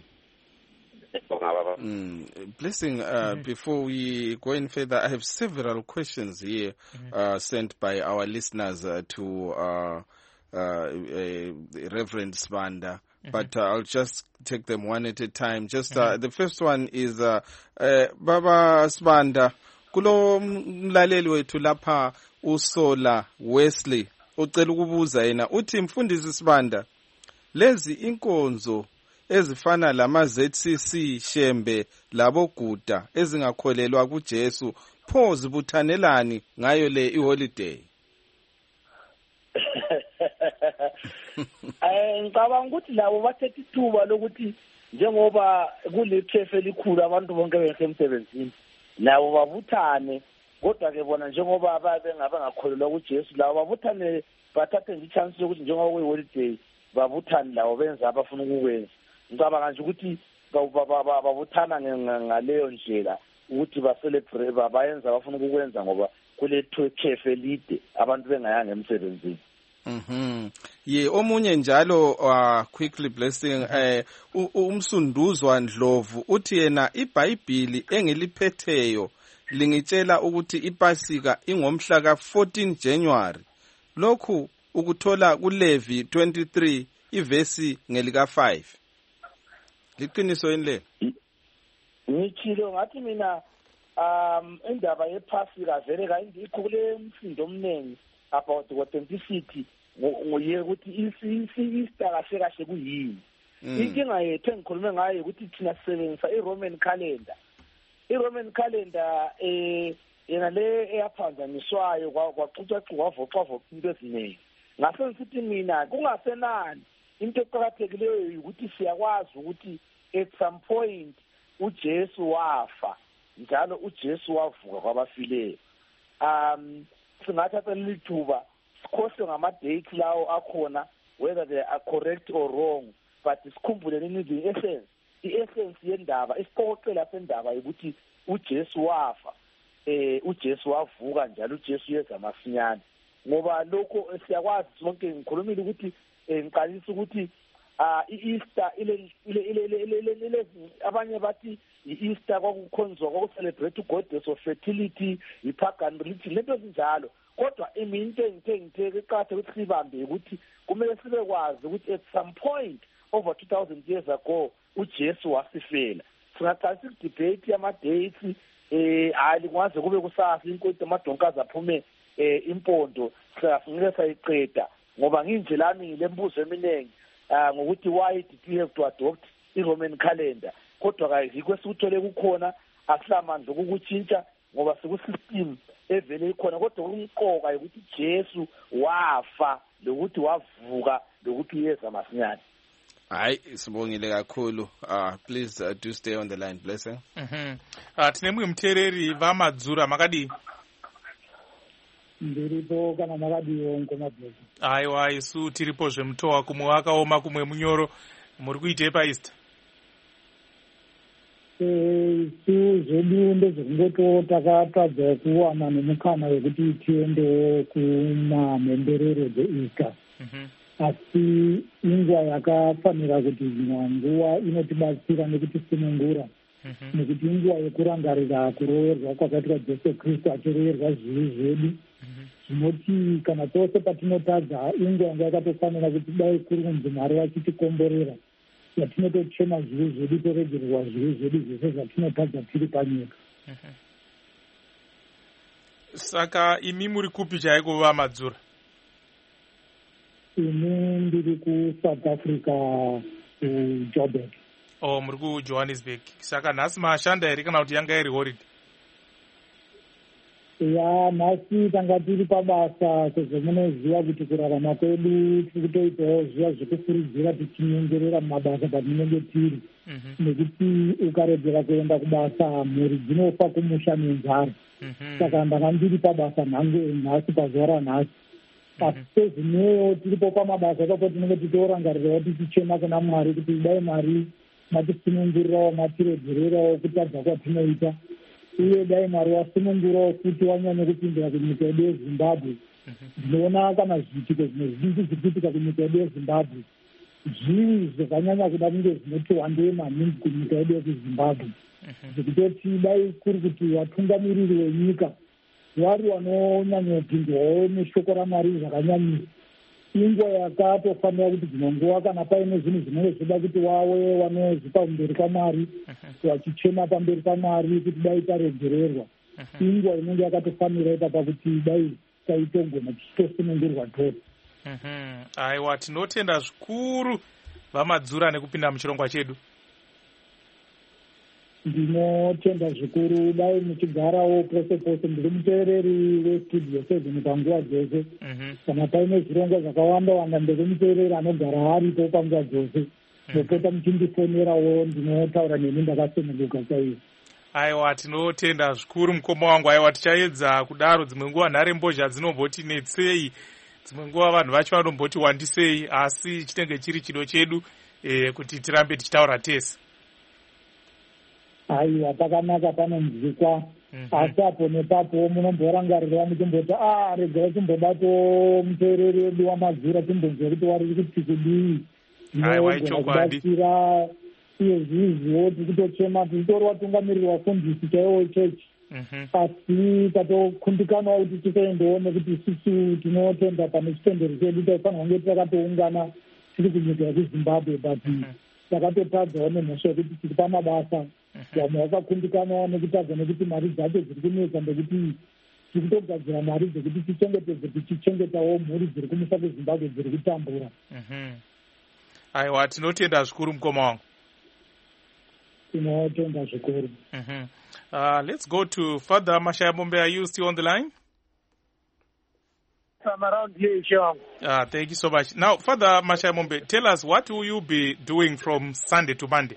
Mm. Blessing, uh, mm-hmm. Before we go in further, I have several questions here mm-hmm. uh, sent by our listeners uh, to uh, uh, uh, Reverend Sibanda. Mm-hmm. But uh, I'll just take them one at a time. Just uh, mm-hmm. The first one is uh, uh, Baba Sibanda, kulo mlaleli wethu lapha uSola Wesley ucela ukubuza yena uthi mfundisi Sibanda, lezi inkonzo ezifana lama Z C C Shembe labo Guda ezingakholelwa kuJesu pho zibuthanelani ngayo le iholiday? Eh ngicabanga ukuthi labo bathethe ithuba lokuthi njengoba kulekhefe elikhulu abantu bonke besemsebenzini labo babuthane kodwa ke bona njengoba ababe ngabe ngakholelwa kuJesu labo babuthane bathathe nje chance yokuthi njengoba kuyiholiday babuthane labo benza abafuna ukukwenza. Ngicabanga nje ukuthi babuthana ngaleyo ndlela ukuthi ba-celebrate bayenza abafuna ukukwenza ngoba kulethwe ikhefe elide abantu bengayanga emsebenzini. Mhm. Ye omunye njalo uh, quickly Blessing eh umsunduzwa Ndlovu uthi yena iBhayibheli engiliphetheyo lingitshela ukuthi iPasika ingomhla ka fourteen January. Lokhu ukuthola kuLevi twenty-three ivesi ngelika five. Liqiniso yini le? Ngithilo ngathi mina um indaba yePasika vele kayikho kule msindo omnengi about what twenty-six ngoye ukuthi Easter kahle kahle kuyini. Inkinga yethu engikhulume ngayo ukuthi thina sisebenzisa iRoman calendar. iRoman calendar eh yena le eyaphanjaniswayo kwaxuxa kwavoxa voxa into eziningi. Ngase ngithi mina kungasenani into eqhakathekileyo ukuthi siyakwazi ukuthi at some point uJesu wafa njalo uJesu wavuka kwabafileyo. Um singathatha lithuba sikhohle ngama dates lawo akhona whether they are correct or wrong but sikhumbule nini the essence i-essence yendaba isiqoqela sendaba ukuthi uJesu wafa eh uJesu wavuka njalo uJesu yeza masinyane ngoba lokho siyakwazi sonke ngikhulumile ukuthi ngiqalisa ukuthi ah iEaster ile ile abanye bathi iEaster kwakukhonzwa kwakucelebrate ugoddess of fertility ipagan religion lento ezinjalo kodwa imi into engithe ngithe ukuthi sibambe ukuthi kumele sibe kwazi ukuthi at some point over two thousand years ago uJesu wasifela. Singaqala sidebate ama-dates eh hayi kwaze kube kusasa inkosi amadonkazi aphume eh impondo singeke sayiqeda ngoba nginje lami lembuzo eminingi ngokuthi why did we have to adopt i-Roman calendar, kodwa kayikho esikuthole kukhona akuhlamandla ukukutshintsha ngoba siku-system evele ikhona, kodwa umqoka ukuthi Jesu wafa lokuthi wavuka lokuthi uyeza masinyane. Hayi sibongile kakhulu. Uh please uh, do stay on the line. Blessing. Mhm. Ah tine mwe mtereri vaMadzura makadi. Ndiripo kana makadi onko mabhezi. Aiwa isu tiripo zvemtowa kumwe wakaoma kumwe munyoro. Muri kuite pa Easter? Eh su zvedu ndezvekungoto takatadza kuwana nemukana wekuti tiende kumamhemberero dzeEaster. Mhm. Asi inguva yakafanira kuti nguva inotibatsira nekuti sunungura nekuti inguva yekurangarira kuroverwa kwakaitwa Jesu Kristu achiroverwa zvivi zvedu zvinoti kana tose patinotadza inguva yanga yakatofanira kuti dai kuri kunzi Mwari vachitikomborera yatinotochema zvivi zvedu toregererwa zvivi zvedu zvese zvatinotadza tiri panyika. Saka imi muri kupi chaiko vaMadzura? Ini ndiri kuSouth Africa kuJoburg. Oh, muri kuJohannesburg. Saka nhasi mashanda here kana kuti yanga iri holiday? Ya, nhasi tanga tiri pabasa sezvo munoziva kuti kurarama kwedu tiri kutoitawo zviya zvekufuridzira tichinyengerera mumabasa patinenge tiri. Nekuti ukaregera kuenda kubasa mhuri dzinofa kumusha nenzara. Saka ndanga ndiri pabasa nhasi pazuva ranhasi. Asi sezvinewo tiripo pamabasa ipapo tinenge tichirangarirawo tichichema kuna Mwari kuti dai Mwari matisunungurirawo matiregererawo kutadza kwatinoita, uye dai Mwari wasunungurawo kuti wanyanya kupindira kunyika yedu yeZimbabwe. Ndinoona kana zviitiko zvimwe zvinji zviri kuitika kunyika yedu yeZimbabwe zviri zvakanyanya kuda kunge zvinoti wandei maningi kunyika yedu yekuZimbabwe, zvekutoti dai kuri kuti vatungamiriri venyika vari vanonyanyopindwawo neshoko raMwari zvakanyanyisa, inguva yakatofanira kuti dzimwe nguva kana paine zvinhu zvinenge zvida kuti wawe vanozvipa pamberi paMwari vachichema pamberi paMwari kuti dai taregererwa, inguva inenge yakatofanira ipapa kuti dai taitogona tichitosunungurwa tose. Aiwa, tinotenda zvikuru vaMadzura nekupinda muchirongwa chedu. Ndinotenda zvikuru dai muchigarawo pose pose. Ndiri muteereri westudio seven panguva dzose. Kana paine zvirongwa zvakawanda wanda ndiri muteereri anogara aripo panguva dzose. Ndopota muchindifonerawo ndinotaura nemi ndakasununguka chaiyo. Aiwa, tinotenda zvikuru mukoma wangu. Aiwa, tichaedza kudaro. Dzimwe nguva nhare mbozha dzinomboti netsei, dzimwe nguva vanhu vacho vanomboti wandisei, asi chinenge chiri chido chedu eh, kuti tirambe tichitaura tese. Aiwa, pakanaka panonzwikwa. Asi apo nepapo munomborangarira muchimboti ah regai timbobatawo muteereri wedu waMadzura timbonzwa kuti wari kuti kudii. Aiwa, ichokwadi. Iye zvizivo tirikutochema tichitori vatungamiriri vafundisi chaivo chechi. Asi tatokundikanawo kuti tisaendewo nekuti isusu tinotenda pane chitendero chedu taifanira kunge takatoungana tiri kunyika yekuZimbabwe, but takatotadzawo nemhosva yekuti tiri pamabasa. Vamwe vakakundikanawo nekutadza nekuti mari dzacho dziri kunetsa ndekuti tiri kutogadzira mari dzekuti tichengetedze tichichengetawo mhuri dziri kumusa kuZimbabwe dziri kutambura. Aiwa, tinotenda zvikuru mukoma wangu. Tinotenda zvikuru. Uh, let's go to Father Mashayabombe. Are you still on the line? I'm around here, Sean. Uh, thank you so much. Now, Father Mashayabombe, tell us, what will you be doing from Sunday to Monday?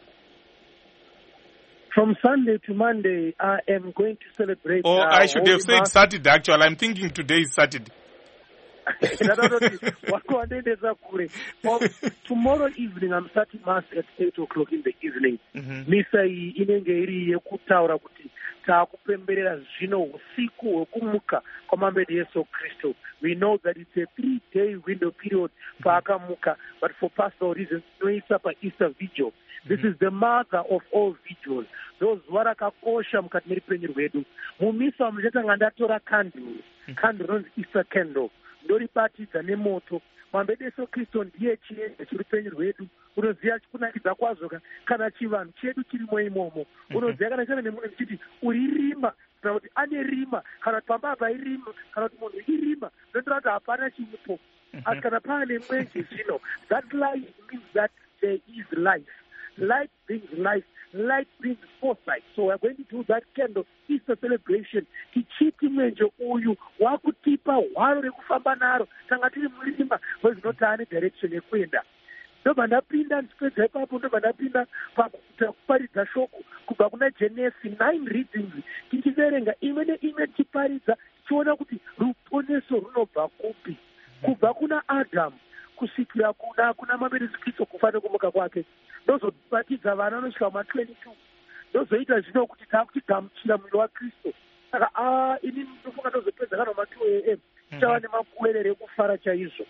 From Sunday to Monday, I am going to celebrate. Oh, uh, I should have said Mass. Saturday, actually. I'm thinking today is Saturday. Tomorrow evening I'm starting mass at eight o'clock in the evening. Misa iyi inenge iri yekutaura kuti taakupemberera zvino usiku hwekumuka kwamambe Yesu Kristu. We know that it's a three-day window period paakamuka, but for personal reasons tinoisa paEaster vigil. This is the mother of all vigils. Those varakakosha mukati meripenyu rwedu. Mumisa muchatanga ndatora candle. Candle ronzi Easter candle. Ndoribatidza nemoto. Mambe Yesu Kristu ndiye chiedza chiripenyu rwedu. Unoziva kunakidza kwazvo kana chivanhu chedu chirimo imomo. Unoziva kana chave nemunhu ndichiti uri rima kana kuti ane rima kana kuti pamba apa irima kana kuti munhu irima ndotora kuti hapana chiripo. Asi kana paane mwenje zvino, that light means that there is life. Light brings life. Light brings foresight. So we're going to do that candle Easter celebration. Tichiti mwenje uyu wakutipa hwaro rekufamba naro tanga tiri murima wezinoti ane direction yekuenda. Ndobva ndapinda ndipedza ipapo ndobva ndapinda pakuparidza shoko kubva kuna Genesis nine readings tichiverenga imwe neimwe tichiparidza tichiona kuti ruponeso runobva kupi, kubva kuna Adamu kusvikira kuna kuna mambe Yesu Kristu kufa nekumuka kwake. Ndozobatidza vana vanosvika ma twenty-two. Ndozoita zvino kuti taakuchigamuchira mwiri waKristu. Saka ah ini ndofunga ndozopedza kana ma two a m tichava nemakuwerere ekufara chaizvo.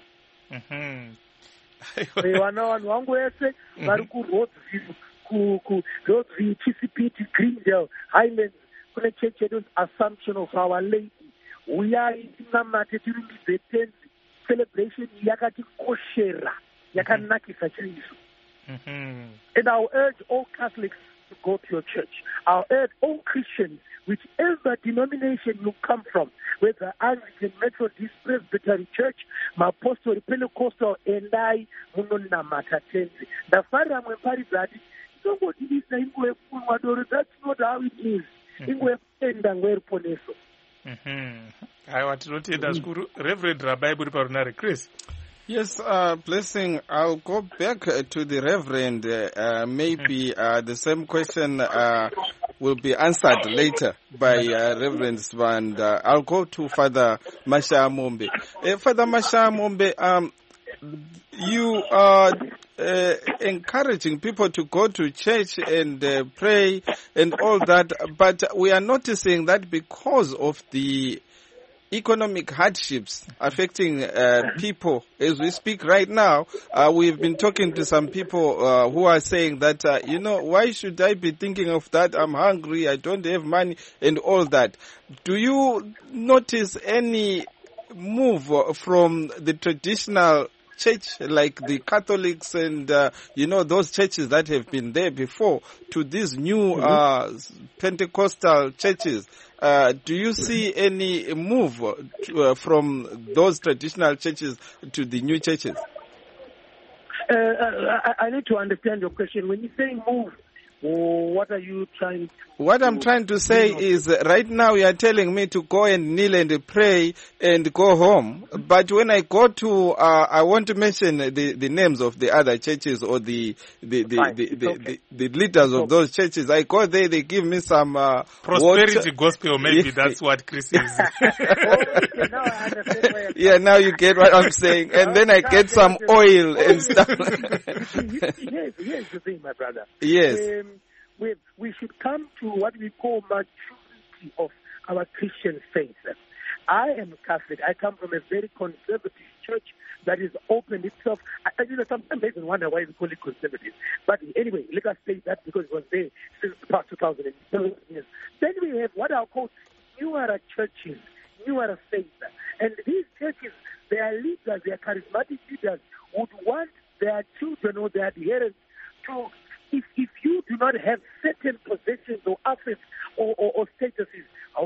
Vana vanhu vangu vese vari kuRhodsville, kuRhodsville, Chisipiti, Greendale, Highlands, kune chechi yedu Assumption of Our Lady. Uyai tinamate tirumbidze tenzi. Celebration yakatikoshera, yakanakisa chaizvo. And I'll urge all Catholics to go to your church. I'll urge all Christians, whichever denomination you come from, whether Anglican, Methodist, Presbyterian Church, Apostolic, Pentecostal, endai munonamata tenzi. Ndafarira mweparidza ati tongotidisa inguva yekumwa doro. That's not how it is. Inguva yekuenda nguva yeruponeso. Aiwa, tinotenda zvikuru. Reverend Rabai muri parunare. Chris. Yes, uh, blessing. I'll go back uh, to the Reverend. Uh, maybe uh, the same question uh, will be answered later by uh, Reverend Svan. Uh, I'll go to Father Masha Mombe. Uh, Father Masha Mombe, um, you are uh, encouraging people to go to church and uh, pray and all that, but we are noticing that because of the economic hardships affecting uh, people as we speak right now, uh, we've been talking to some people uh, who are saying that, uh, you know, why should I be thinking of that? I'm hungry, I don't have money, and all that. Do you notice any move from the traditional church, like the Catholics and, uh, you know, those churches that have been there before, to these new uh, Pentecostal churches? Uh, do you see any move to, uh, from those traditional churches to the new churches? Uh, I, I need to understand your question. When you say move, what are you trying to... What I'm trying to say is, uh, right now you are telling me to go and kneel and pray and go home. But when I go to, uh, I want to mention the, the names of the other churches or the the the, the, the, okay. the, the leaders of those churches. I go there, they give me some uh, prosperity water. Gospel. Maybe that's what Chris is. Okay, now I understand where yeah, now you get what I'm saying, and then I get some oil and stuff. Yes, yes, the thing, my brother. Yes. Um, We, we should come to what we call maturity of our Christian faith. I am Catholic. I come from a very conservative church that is opened itself. I, I you know, sometimes I even wonder why we call it conservative. But anyway, let us say that because it was there since the past two thousand years. Then we have what are called newer churches, newer faith. And these churches, their leaders, their charismatic leaders would want their children or their adherents to... If, if you do not have certain possessions or assets or, or, or statuses,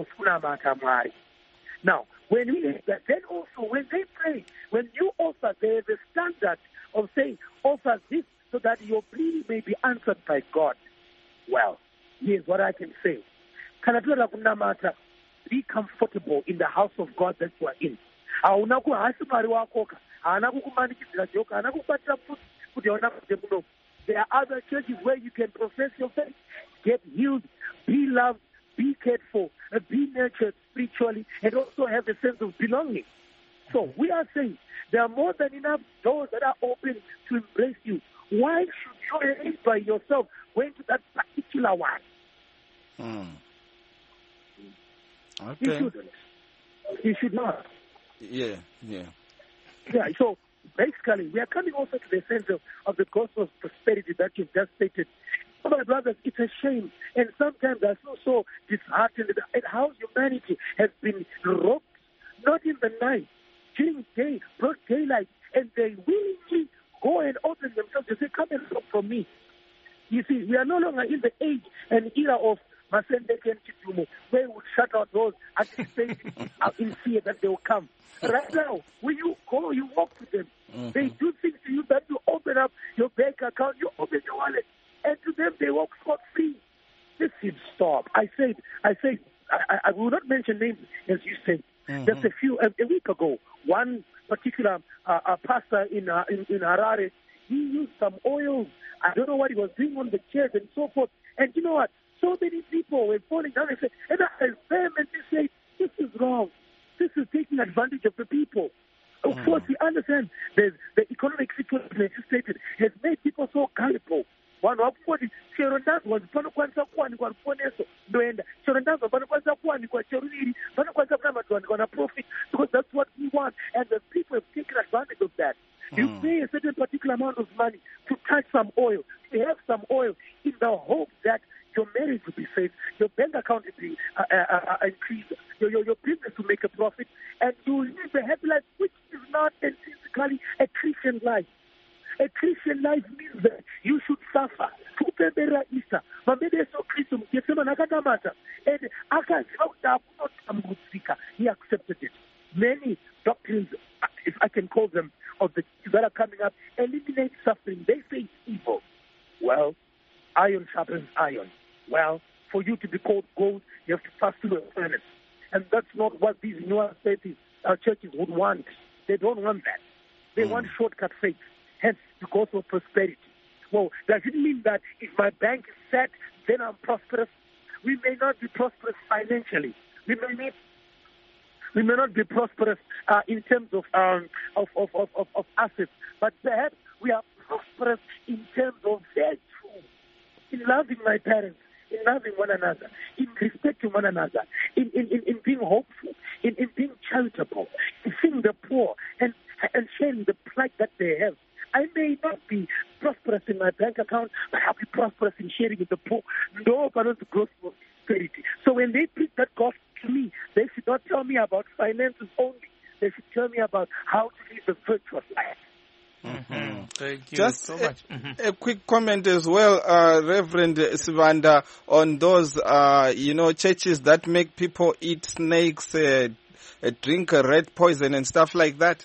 now, when we have that, then also when they pray, when you offer, there is a standard of saying, offer this so that your plea may be answered by God. Well, here's what I can say. Be comfortable in the house of God that you are in. There are other churches where you can profess your faith, get healed, be loved, be cared for, be nurtured spiritually, and also have a sense of belonging. So we are saying there are more than enough doors that are open to embrace you. Why should you end by yourself going to that particular one? Mm. Okay. You shouldn't. You should not. Yeah, yeah. Yeah, so basically, we are coming also to the sense of, of the gospel of prosperity that you've just stated. Oh, my brothers, it's a shame. And sometimes I feel so disheartened at how humanity has been robbed, not in the night, during day, broad daylight, and they willingly go and open themselves. They say, come and look from me. You see, we are no longer in the age and era of Masendeke and Kitumu, where we would shut our doors, anticipating in fear that they will come. Right now, when you go, you walk with them. Mm-hmm. They do things to you that you open up your bank account, you open your wallet, and to them they walk scot free. This should stop. I said, I said, I, I will not mention names, as you said. Mm-hmm. Just a few, a, a week ago, one particular uh, uh, pastor in, uh, in in Harare, he used some oils. I don't know what he was doing on the chairs and so forth. And you know what? So many people were falling down and said, and I vehemently say, this is wrong. This is taking advantage of the people. Of mm. course, we understand the, the economic situation legislated has made people so gullible. One of forty, Cherondas was Panokwansa Kwan, one Poneso, Noenda. Cherondas was Panokwansa Kwan, one Cheruni, Panokwansa Kamaton, one a profit, because that's what we want. And the people have taken advantage of that. Mm. You pay a certain particular amount of money to touch some oil, to have some oil, in the hope that your marriage will be safe, your bank account will be uh, uh, uh, increased, your, your, your business will make a profit, and you will live a happy life, which is not intrinsically a Christian life. A Christian life means that you should suffer. And he accepted it. Many doctrines, if I can call them, of the that are coming up, eliminate suffering. They say it's evil. Well, iron sharpens iron. Well, for you to be called gold, you have to pass through a furnace. And that's not what these newer faiths, our churches would want. They don't want that. They mm. want shortcut faith. Hence, the gospel of prosperity. Well, does it mean that if my bank is set, then I'm prosperous? We may not be prosperous financially. We may not, we may not be prosperous uh, in terms of, um, of, of, of, of, of assets, but perhaps we are prosperous in terms of virtue, in loving my parents, in loving one another, in respecting one another, in, in, in, in being hopeful, in, in being charitable, in seeing the poor and, and sharing the plight that they have. I may not be prosperous in my bank account, but I'll be prosperous in sharing with the poor. No, but not the gospel of prosperity. So when they preach that gospel to me, they should not tell me about finances only. They should tell me about how to live a virtuous life. Mm-hmm. Thank you Just so a, much. Mm-hmm. a quick comment as well, uh, Reverend Sivanda, on those, uh, you know, churches that make people eat snakes, uh, uh, drink uh, red poison and stuff like that.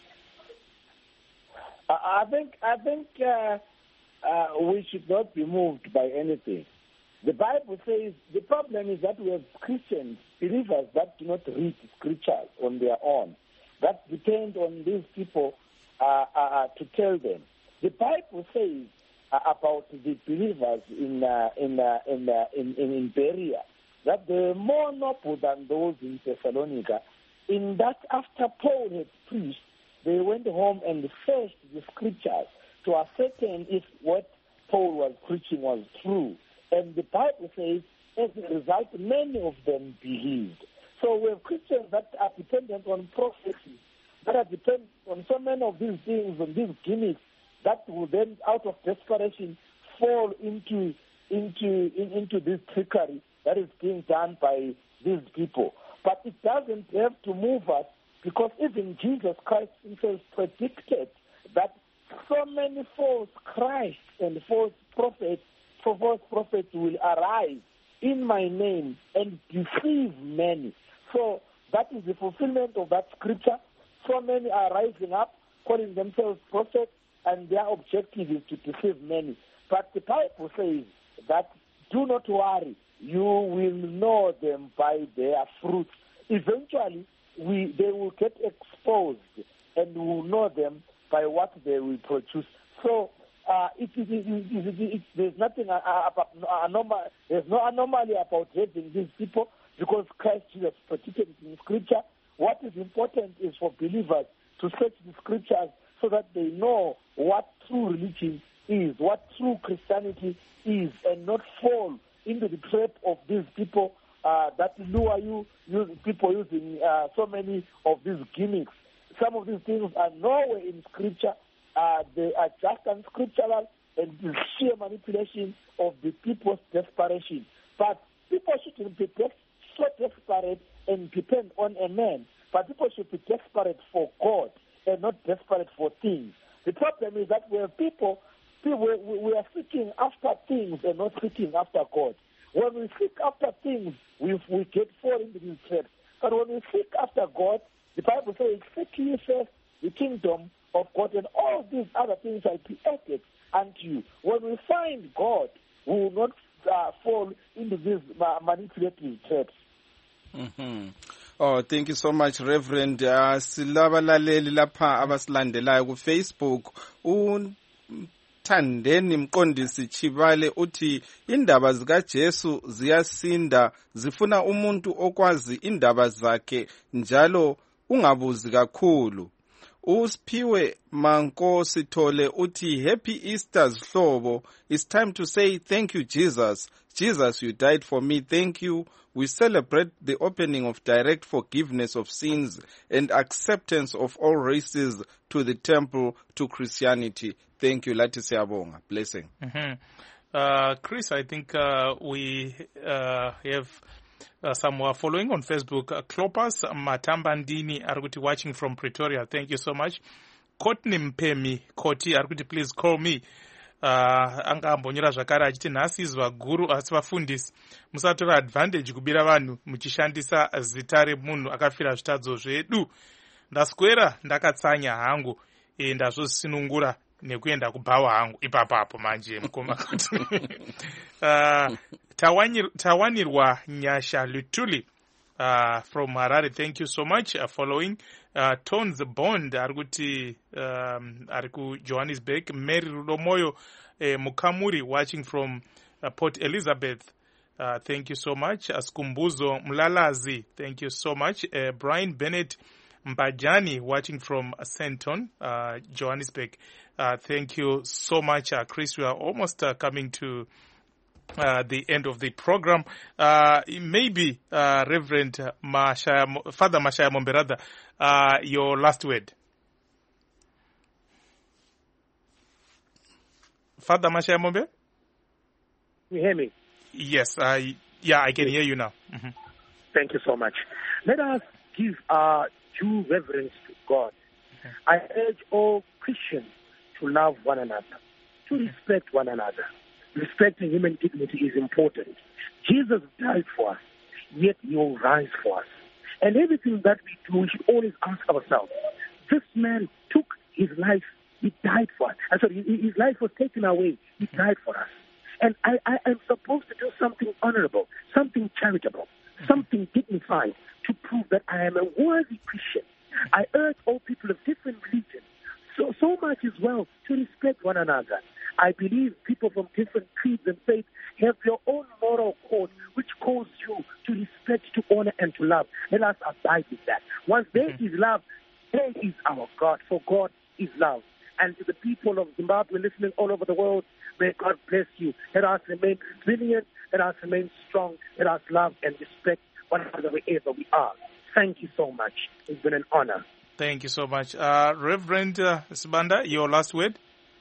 I think I think uh, uh, we should not be moved by anything. The Bible says the problem is that we have Christians, believers that do not read scriptures on their own, that depend on these people uh, uh, to tell them. The Bible says uh, about the believers in uh, in, uh, in, uh, in in in Berea that they were more noble than those in Thessalonica. In that, after Paul had preached, they went home and searched the scriptures to ascertain if what Paul was preaching was true. And the Bible says, as a result, many of them believed. So we have Christians that are dependent on prophecy, that are dependent on so many of these things and these gimmicks that will then, out of desperation, fall into into in, into this trickery that is being done by these people. But it doesn't have to move us, because even Jesus Christ himself predicted that so many false Christs and false prophets, false prophets will arise in my name and deceive many. So that is the fulfillment of that scripture. So many are rising up, calling themselves prophets, and their objective is to deceive many. But the Bible says that do not worry, you will know them by their fruits. Eventually, we they will get exposed, and we will know them by what they will produce. So uh, it, it, it, it, it, it, there's nothing uh, about anomal, there's no anomaly about having these people, because Christ Jesus predicted it in Scripture. What is important is for believers to search the scriptures so that they know what true religion is, what true Christianity is, and not fall into the trap of these people uh, that lure you, use, people using uh, so many of these gimmicks. Some of these things are nowhere in Scripture. Uh, they are just unscriptural and the sheer manipulation of the people's desperation. But people shouldn't be des- so desperate and depend on a man, but people should be desperate for God and not desperate for things. The problem is that we have people, people we, we are seeking after things and not seeking after God. When we seek after things, we, we get fall into these traps. But when we seek after God, the Bible says, seek ye first the kingdom of God, and all these other things are be added unto you. When we find God, we will not uh, fall into these uh, manipulative traps. Mm-hmm. Oh, thank you so much, Reverend. Uh, silabalaleli lapha abasilandelayo ku Facebook. Thandeni Mqondisi Chibale uthi indaba zika Jesu ziyasinda, zifuna umuntu okwazi indaba zakhe njalo ungabuzi kakhulu. Usphiwe Manko Sithole uthi happy Easter Zihlobo. It's time to say thank you Jesus. Jesus, you died for me. Thank you. We celebrate the opening of direct forgiveness of sins and acceptance of all races to the temple, to Christianity. Thank you. Lati siyabonga. Blessing. Mm-hmm. Uh, Chris, I think uh, we uh, have uh, some who are following on Facebook. Uh, Klopas Matambandini Arguti watching from Pretoria. Thank you so much. Kotni Mpemi Koti Arguti, please call me. Uh, anga ambonyera zvakare achiti nhasi izwa guru asi vafundisi musatora advantage kubira vanhu muchishandisa zita remunhu akafira zvitadzo zvedu. Ndaswera ndakatsanya hangu e, ndazvosinungura nekuenda kubhawa hangu ipapapo manje mukoma kuti uh, tawanirwa nyasha lutuli uh, from Harare. Thank you so much uh, following uh, Tones Bond ari kuti um, ari ku Johannesburg. Mary Rudomoyo uh, Mukamuri watching from uh, Port Elizabeth. Uh, thank you so much. Askumbuzo Mlalazi, thank you so much. Uh, Brian Bennett Mbajani watching from Senton, uh, Johannesburg. Uh, thank you so much, uh, Chris. We are almost uh, coming to uh, the end of the program. Uh, maybe, uh, Reverend Mashaya, Father Mashaya Momberada, uh, your last word. Father Mashaya Mombe? You hear me? Yes. Uh, yeah, I can hear you now. Mm-hmm. Thank you so much. Let us give our due reverence to God. Okay. I urge all Christians to love one another, to respect one another. Respecting human dignity is important. Jesus died for us, yet he will rise for us. And everything that we do, we should always ask ourselves, this man took his life, he died for us. I'm sorry, his life was taken away, he died for us. And I, I am supposed to do something honorable, something charitable, something dignified to prove that I am a worthy Christian. I urge all people of different religions, so, so much as well, to respect one another. I believe people from different creeds and faiths have their own moral code, which calls you to respect, to honor, and to love. Let us abide with that. Once there is love, there is our God, for God is love. And to the people of Zimbabwe listening all over the world, may God bless you. Let us remain resilient. Let us remain strong. Let us love and respect one another wherever we are. Thank you so much. It's been an honor. Thank you so much. Uh, Reverend uh, Sibanda, your last word?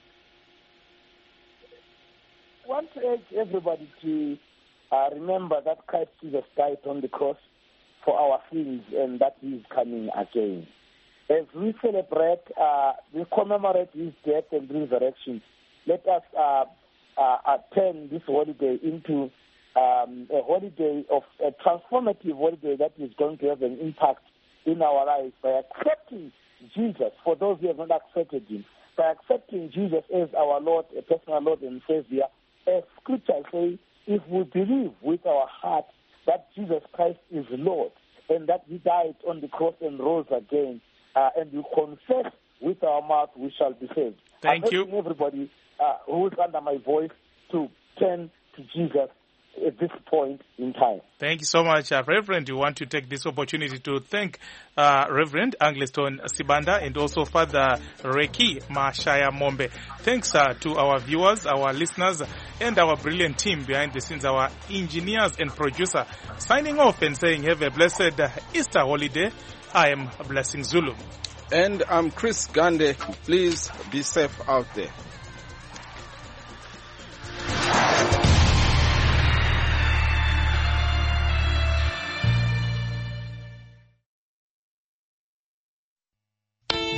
I want to urge everybody to uh, remember that Christ Jesus died on the cross for our sins and that he is coming again. As we celebrate, uh, we commemorate his death and resurrection, let us uh, uh, uh, turn this holiday into um, a holiday of a transformative holiday that is going to have an impact in our lives by accepting Jesus for those who have not accepted him, by accepting Jesus as our Lord, a personal Lord and Savior. As Scripture says, if we believe with our heart that Jesus Christ is Lord and that he died on the cross and rose again, uh, and we confess with our mouth, we shall be saved. Thank I'm you. asking everybody uh, who is under my voice to turn to Jesus at this point in time. Thank you so much, uh, Reverend. We want to take this opportunity to thank uh, Reverend Angliston Sibanda and also Father Reki Mashaya Mombe. Thanks uh, to our viewers, our listeners, and our brilliant team behind the scenes, our engineers and producer. Signing off and saying have a blessed Easter holiday. I am Blessing Zulu. And I'm Chris Gande. Please be safe out there.